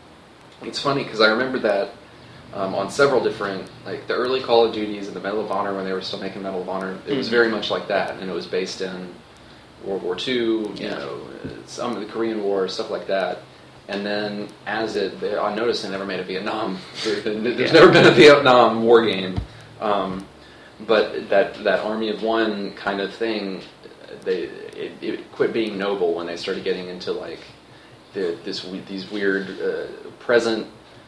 it's funny because I remember that um, on several different, like the early Call of Duties and the Medal of Honor, when they were still making Medal of Honor, it was Mhm. very much like that, and it was based in World War Two, you Yeah. know, some of the Korean War, stuff like that. And then as it, they, I noticed they never made a Vietnam. There's Yeah. never been a Vietnam War game, um, but that that Army of One kind of thing, they it, it quit being noble when they started getting into like the, this these weird uh, present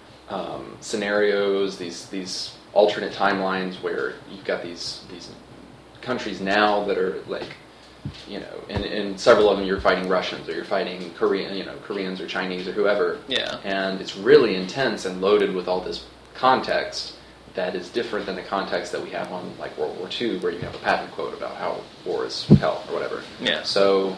um, scenarios, these these alternate timelines where you've got these these countries now that are like, you know, and, and several of them you're fighting Russians or you're fighting Korean, you know, Koreans or Chinese or whoever. Yeah. And it's really intense and loaded with all this context that is different than the context that we have on like World War Two, where you have a patent quote about how war is hell or whatever. Yeah. So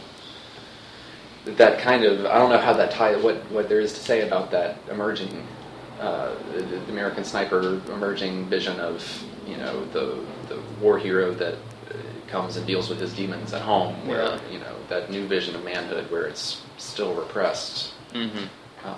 that kind of, I don't know how that tie, what, what there is to say about that emerging, uh, the, the American Sniper emerging vision of, you know, the the war hero that comes and deals with his demons at home, where Yeah. you know that new vision of manhood where it's still repressed. Mm-hmm. Um,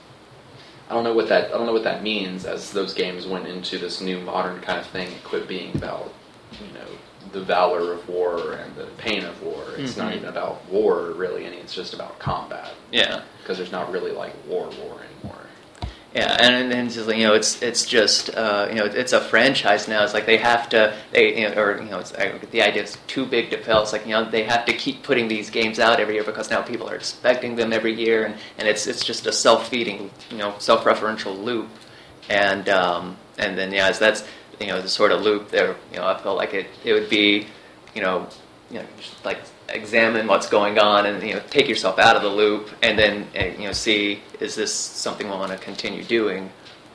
I don't know what that I don't know what that means. As those games went into this new modern kind of thing, it quit being about you know the valor of war and the pain of war. It's Mm-hmm. not even about war really, and it's just about combat, Yeah. because there's not really like war war anymore. Yeah, and and just you know, it's it's just uh, you know, it's a franchise now. It's like they have to, they you know, or you know, it's I, the idea is too big to fail. It's like you know, they have to keep putting these games out every year because now people are expecting them every year, and, and it's it's just a self-feeding, you know, self-referential loop, and um, and then yeah, so that's you know the sort of loop there. You know, I felt like it it would be, you know, you know, just like examine what's going on and you know take yourself out of the loop, and then uh, you know see, is this something we want to continue doing,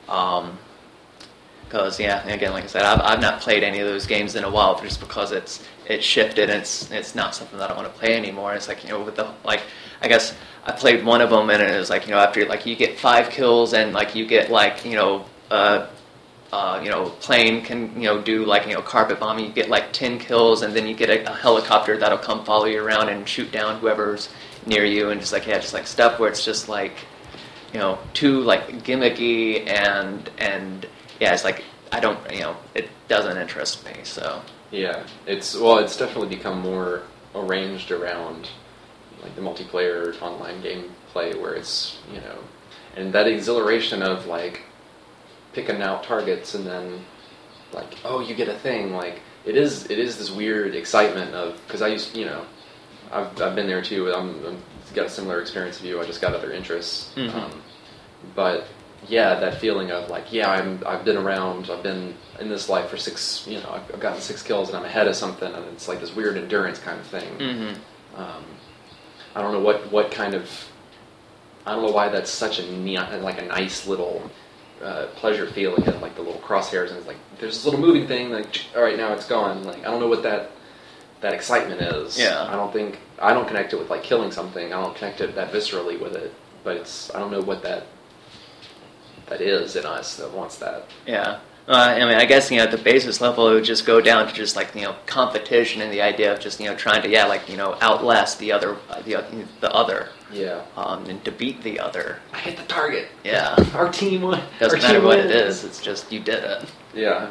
because um, yeah, again, like I said, I've, I've not played any of those games in a while just because it's it's shifted and it's it's not something that I want to play anymore. It's like you know with the like I guess I played one of them and it was like you know after like you get five kills and like you get like you know uh Uh, you know, plane can, you know, do like, you know, carpet bombing. You get like ten kills, and then you get a, a helicopter that'll come follow you around and shoot down whoever's near you, and just like, yeah, just like stuff where it's just like, you know, too like gimmicky and, and yeah, it's like, I don't, you know, it doesn't interest me, so. Yeah, it's, well, it's definitely become more arranged around like the multiplayer online gameplay where it's, you know, and that exhilaration of like, picking out targets and then like oh you get a thing, like it is it is this weird excitement of, because I used you know I've I've been there too. I'm, I'm got a similar experience of you. I just got other interests, Mm-hmm. um, but yeah, that feeling of like, yeah, I'm I've been around. I've been in this life for six. You know, I've, I've gotten six kills and I'm ahead of something, and it's like this weird endurance kind of thing. Mm-hmm. Um, I don't know what what kind of. I don't know why that's such a neon, like a nice little uh, pleasure feeling, and like the little crosshairs, and it's like there's this little moving thing. Like, all right, now it's gone. Like, I don't know what that that excitement is. Yeah. I don't think I don't connect it with like killing something. I don't connect it that viscerally with it. But it's I don't know what that that is in us that wants that. Yeah. Uh, I mean, I guess, you know, at the basis level, it would just go down to just, like, you know, competition and the idea of just, you know, trying to, yeah, like, you know, outlast the other, uh, the, uh, the other, Yeah. um, and to beat the other. I hit the target. Yeah. Our team won. Doesn't Our matter team what wins. it is, it's just, you did it. Yeah.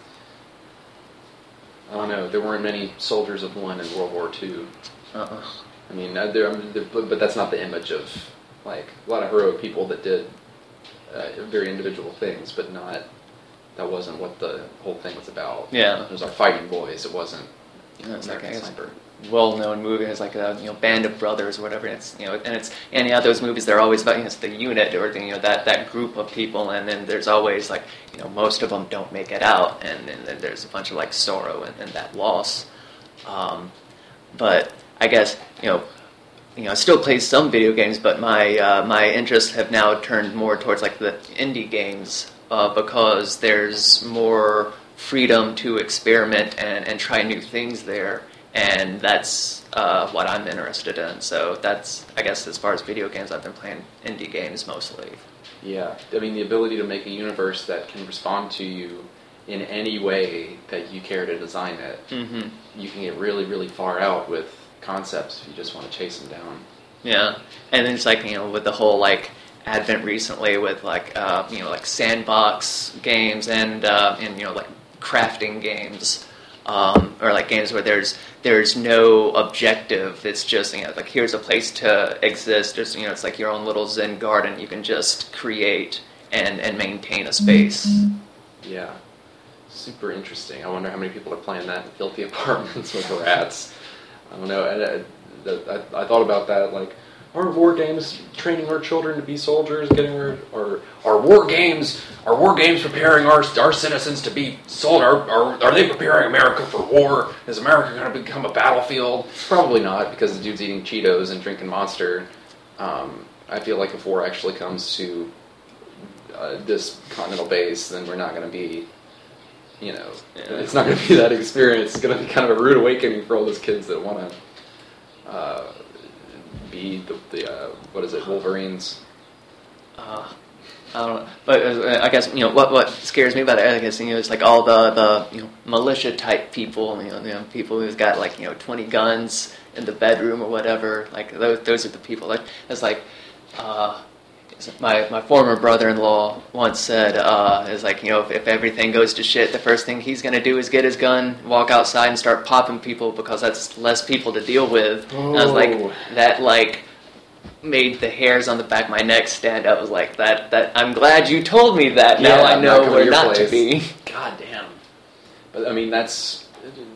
I don't know. There weren't many soldiers of one in World War Two. Uh-uh. I mean, uh, there, I mean there, but, but that's not the image of, like, a lot of heroic people that did uh, very individual things, but not, that wasn't what the whole thing was about. Yeah. It was our fighting boys. It wasn't Yeah, it's like, I American guess, Sniper. well-known movie. It's like a, you know, Band of Brothers or whatever. It's, you know, and it's, and yeah, those movies, they're always about, you know, it's the unit or the, you know, that, that group of people, and then there's always, like, you know, most of them don't make it out, and, and then there's a bunch of, like, sorrow and, and that loss. Um, but I guess, you know, you know, I still play some video games, but my uh, my interests have now turned more towards, like, the indie games, uh, because there's more freedom to experiment and, and try new things there, and that's uh, what I'm interested in. So that's, I guess, as far as video games, I've been playing indie games mostly. Yeah. I mean, the ability to make a universe that can respond to you in any way that you care to design it. Mm-hmm. You can get really, really far out with concepts if you just want to chase them down. Yeah, and then it's like, you know, with the whole, like, advent recently with, like, uh, you know, like sandbox games and uh, and you know, like crafting games, um, or like games where there's there's no objective. It's just, you know, like, here's a place to exist. There's, you know, it's like your own little Zen garden. You can just create and and maintain a space. Yeah. Super interesting. I wonder how many people are playing that in filthy apartments with rats. I don't know. And, uh, I, I thought about that, like, are war games training our children to be soldiers, getting our, or are war games, are war games preparing our our citizens to be soldiers? Are, are, are they preparing America for war? Is America going to become a battlefield? Probably not, because the dude's eating Cheetos and drinking Monster. Um, I feel like if war actually comes to uh, this continental base, then we're not going to be, you know, Yeah. it's not going to be that experience. It's going to be kind of a rude awakening for all those kids that want to uh, be the, the uh, what is it, Wolverines. Uh, I don't know, but uh, I guess, you know, what what scares me about it, I guess, you know, it's like all the, the you know, militia type people, you know, you know, people who've got, like, you know, twenty guns in the bedroom or whatever. Like, those those are the people. Like, it's like, uh, my my former brother-in-law once said, uh, is like, you know, if, if everything goes to shit, the first thing he's gonna do is get his gun, walk outside, and start popping people, because that's less people to deal with. Oh. And I was like, that, like, made the hairs on the back of my neck stand up. I was like, that that I'm glad you told me that. Now Yeah, I I'm know not coming to where your not place. to be. God damn. But I mean, that's,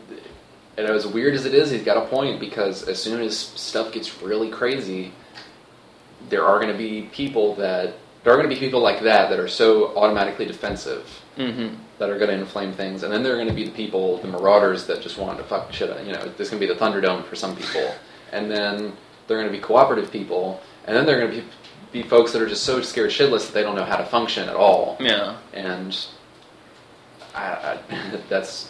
and as weird as it is, he's got a point, because as soon as stuff gets really crazy, there are going to be people that there are going to be people like that that are so automatically defensive, Mm-hmm. that are going to inflame things, and then there are going to be the people, the marauders, that just want to fuck shit up. You know, this can be the Thunderdome for some people, and then there are going to be cooperative people, and then there are going to be be folks that are just so scared shitless that they don't know how to function at all. Yeah. And I, I, that's,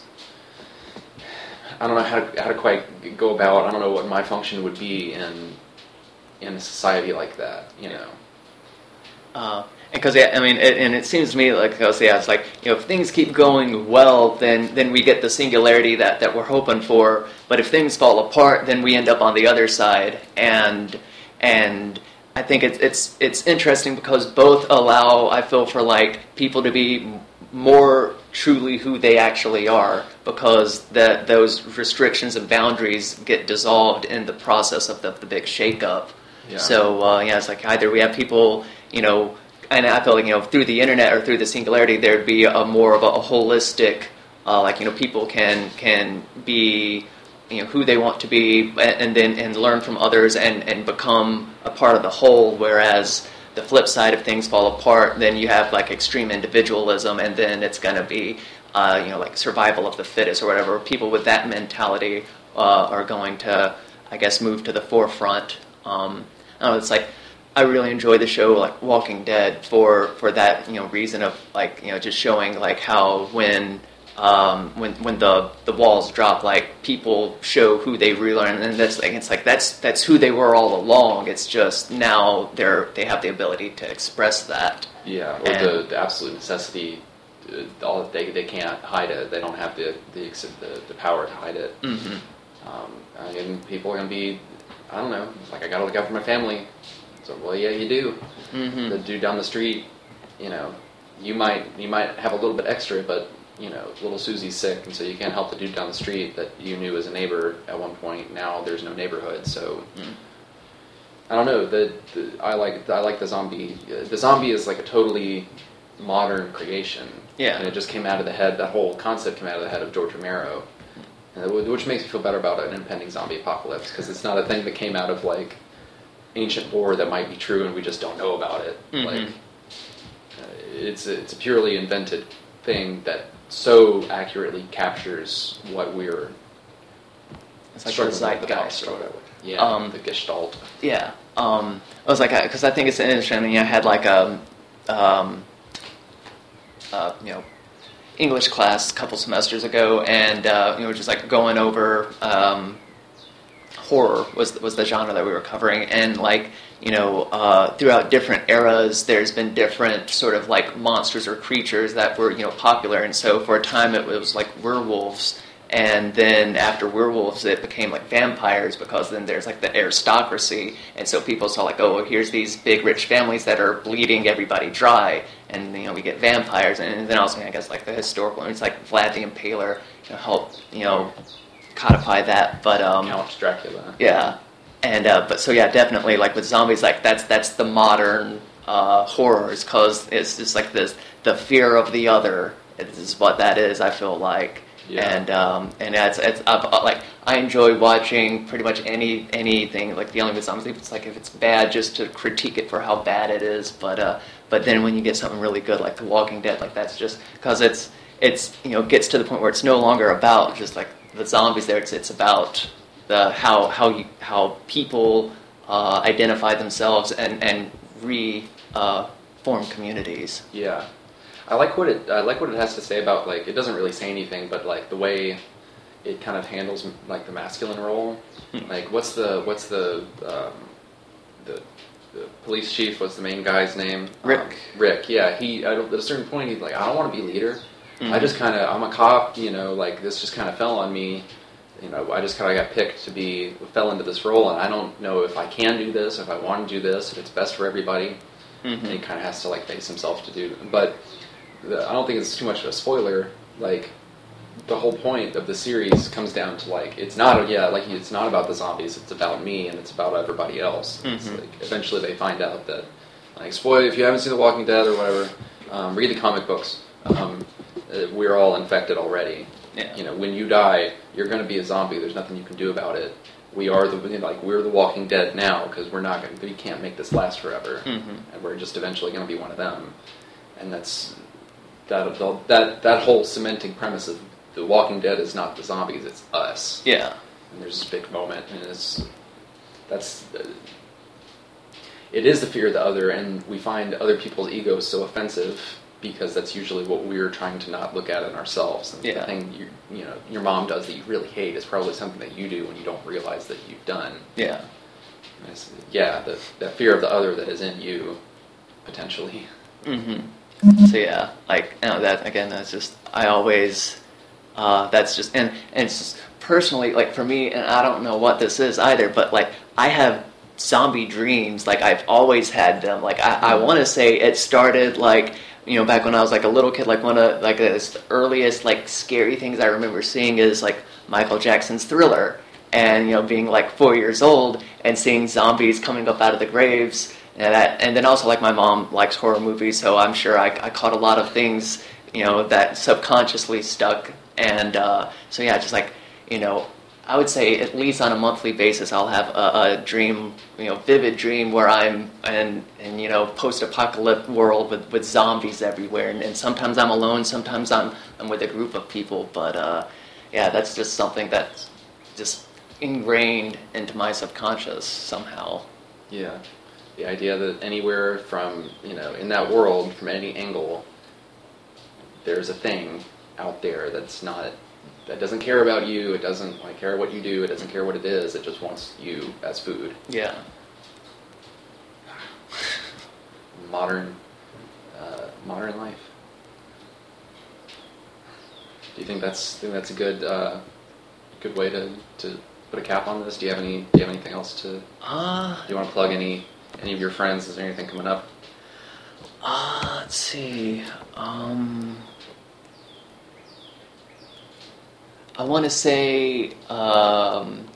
I don't know how to, how to quite go about, I don't know what my function would be in in a society like that, you know. Uh, because yeah, I mean, it, and it seems to me like, because yeah, it's like, you know, if things keep going well, then then we get the singularity that, that we're hoping for. But if things fall apart, then we end up on the other side. And and I think it's it's it's interesting because both allow, I feel, for like people to be more truly who they actually are, because that those restrictions and boundaries get dissolved in the process of the, the big shakeup. Yeah. So uh, yeah, it's like either we have people, you know, and I feel like, you know, through the internet or through the singularity, there'd be a more of a, a holistic, uh, like, you know, people can can be, you know who they want to be, and, and then and learn from others and, and become a part of the whole. Whereas the flip side of things fall apart, then you have like extreme individualism, and then it's going to be uh, you know like survival of the fittest or whatever. People with that mentality uh, are going to, I guess, move to the forefront. Um, I don't know. It's like I really enjoy the show like Walking Dead for for that you know reason of like you know just showing like how when. Um, when when the, the walls drop, like people show who they really are, and that's like it's like that's that's who they were all along. It's just now they're they have the ability to express that. Yeah, or and, the, the absolute necessity. Uh, all they they can't hide it. They don't have the the the, the power to hide it. Mm-hmm. Um, I mean, people are gonna be. I don't know. It's like I gotta look out for my family. So well, yeah, you do. Mm-hmm. The dude down the street, you know, you might you might have a little bit extra, but. You know, little Susie's sick, and so you can't help the dude down the street that you knew as a neighbor at one point. Now there's no neighborhood, so mm. I don't know. The, the I like I like the zombie. The zombie is like a totally modern creation. Yeah, and it just came out of the head. That whole concept came out of the head of George Romero, which makes me feel better about an impending zombie apocalypse because it's not a thing that came out of like ancient lore that might be true and we just don't know about it. Mm-hmm. Like uh, it's a, it's a purely invented thing that. So accurately captures what we're it's like the zeitgeist or whatever. Yeah, um, the gestalt. Yeah, um, I was like, because I think it's interesting. I had like a, um, uh, you know, English class a couple semesters ago, and uh, you know, just like going over um, horror was was the genre that we were covering, and like. You know, uh, throughout different eras, there's been different sort of like monsters or creatures that were, you know, popular. And so for a time it was like werewolves. And then after werewolves, it became like vampires because then there's like the aristocracy. And so people saw like, oh, well, here's these big rich families that are bleeding everybody dry. And, you know, we get vampires. And then also, I guess, like the historical, it's like Vlad the Impaler, you know, helped, you know, codify that. But, um... Count Dracula. Yeah. And uh, but so yeah, definitely like with zombies, like that's that's the modern uh, horrors because it's just like this the fear of the other is what that is. I feel like, yeah. and um, and it's it's uh, like I enjoy watching pretty much any anything like dealing with zombies. It's like if it's bad, just to critique it for how bad it is. But uh, but then when you get something really good like The Walking Dead, like that's just because it's it's you know gets to the point where it's no longer about just like the zombies. There, it's it's about the how how you, how people uh, identify themselves and and re uh, form communities. Yeah, I like what it I like what it has to say about like it doesn't really say anything, but like the way it kind of handles like the masculine role. Hmm. Like what's the what's the um, the the police chief? What's the main guy's name? Rick. Um, Rick. Yeah, he at a certain point he's like I don't want to be leader. Mm-hmm. I just kind of I'm a cop. You know, like this just kind of fell on me. You know, I just kind of got picked to be, fell into this role, and I don't know if I can do this, if I want to do this, if it's best for everybody. Mm-hmm. And he kind of has to, like, face himself to do. But the, I don't think it's too much of a spoiler. Like, the whole point of the series comes down to, like, it's not, yeah, like, it's not about the zombies, it's about me, and it's about everybody else. Mm-hmm. It's like, eventually they find out that, like, spoiler, if you haven't seen The Walking Dead or whatever, um, read the comic books. Um, we're all infected already. Yeah. You know, when you die, you're going to be a zombie. There's nothing you can do about it. We are the you know, like we're the Walking Dead now because we're not going. We can't make this last forever, mm-hmm. and we're just eventually going to be one of them. And that's that that that whole cementing premise of the Walking Dead is not the zombies; it's us. Yeah. And there's this big moment, and it's that's uh, it is the fear of the other, and we find other people's egos so offensive. Because that's usually what we're trying to not look at in ourselves. And yeah. the thing you, you know your mom does that you really hate is probably something that you do when you don't realize that you've done. Yeah. Yeah, the, the fear of the other that is in you, potentially. Mm-hmm. So yeah, like you know, that again. That's just I always. Uh, that's just and and it's just personally like for me, and I don't know what this is either, but like I have zombie dreams. Like I've always had them. Like I, I want to say it started like. You know, back when I was like a little kid, like one of like the earliest like scary things I remember seeing is like Michael Jackson's Thriller, and you know, being like four years old and seeing zombies coming up out of the graves, and that, and then also like my mom likes horror movies, so I'm sure I, I caught a lot of things, you know, that subconsciously stuck, and uh, so yeah, just like you know, I would say at least on a monthly basis, I'll have a, a dream, you know, vivid dream where I'm in, in you know, post-apocalyptic world with, with zombies everywhere, and, and sometimes I'm alone, sometimes I'm I'm with a group of people, but uh, yeah, that's just something that's just ingrained into my subconscious somehow. Yeah, the idea that anywhere from, you know, in that world, from any angle, there's a thing out there that's not, that doesn't care about you, it doesn't like care what you do, it doesn't care what it is, it just wants you as food. Yeah. Modern, uh, modern life. Do you think that's think that's a good uh, good way to, to put a cap on this? Do you have any Do you have anything else to? Uh, Do you want to plug any any of your friends? Is there anything coming up? Uh, let's see. Um, I want to say um,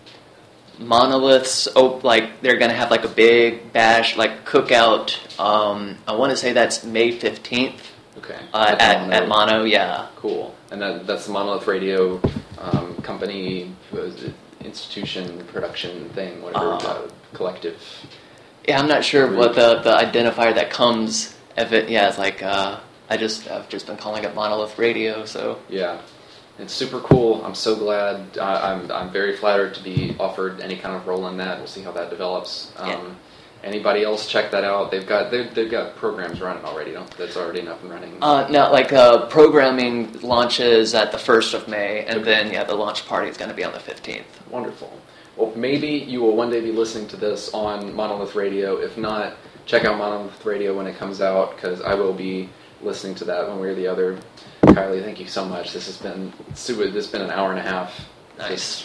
Monoliths. Oh, like they're gonna have like a big bash, like cookout. Um, I want to say that's May fifteenth. Okay. Uh, That's at Mono. at Mono, yeah. Cool. And that, that's the Monolith Radio um, company, what is it, institution, production thing, whatever, Uh, uh, collective. Yeah, I'm not sure what the, the identifier that comes of it. Yeah, it's like uh, I just I've just been calling it Monolith Radio. So Yeah. It's super cool. I'm so glad. I, I'm I'm very flattered to be offered any kind of role in that. We'll see how that develops. Um, Yeah. Anybody else check that out? They've got they've, they've got programs running already. Don't that's already up and running. uh, no, like uh, programming launches at the first of May, and Okay. then yeah, the launch party is going to be on the fifteenth. Wonderful. Well, maybe you will one day be listening to this on Monolith Radio. If not, check out Monolith Radio when it comes out, because I will be listening to that one way or the other. Kylie, thank you so much. This has been super. This has been an hour and a half. Nice. Just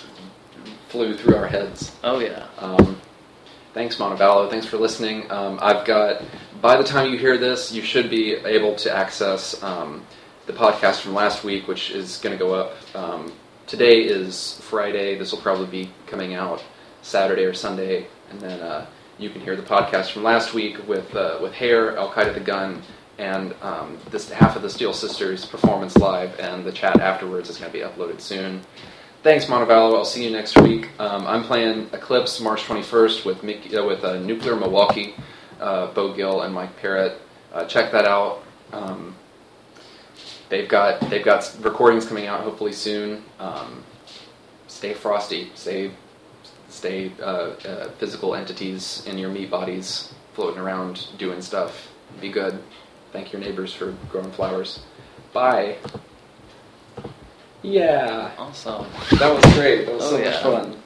flew through our heads. Oh yeah. Um, thanks, Montevallo. Thanks for listening. Um, I've got. By the time you hear this, you should be able to access um, the podcast from last week, which is going to go up. Um, today is Friday. This will probably be coming out Saturday or Sunday, and then uh, you can hear the podcast from last week with uh, with Hair, Al Qaeda the Gun, and um, this half of the Steel Sisters performance live, and the chat afterwards is going to be uploaded soon. Thanks, Montevallo. I'll see you next week. Um, I'm playing Eclipse March twenty-first with Mickey, uh, with uh, Nuclear Milwaukee, uh, Bo Gill and Mike Parrott. Uh, check that out. Um, they've got they've got recordings coming out hopefully soon. Um, stay frosty. Stay stay uh, uh, physical entities in your meat bodies floating around doing stuff. Be good. Thank your neighbors for growing flowers. Bye. Yeah. Awesome. That was great. That was Oh, so yeah. much fun.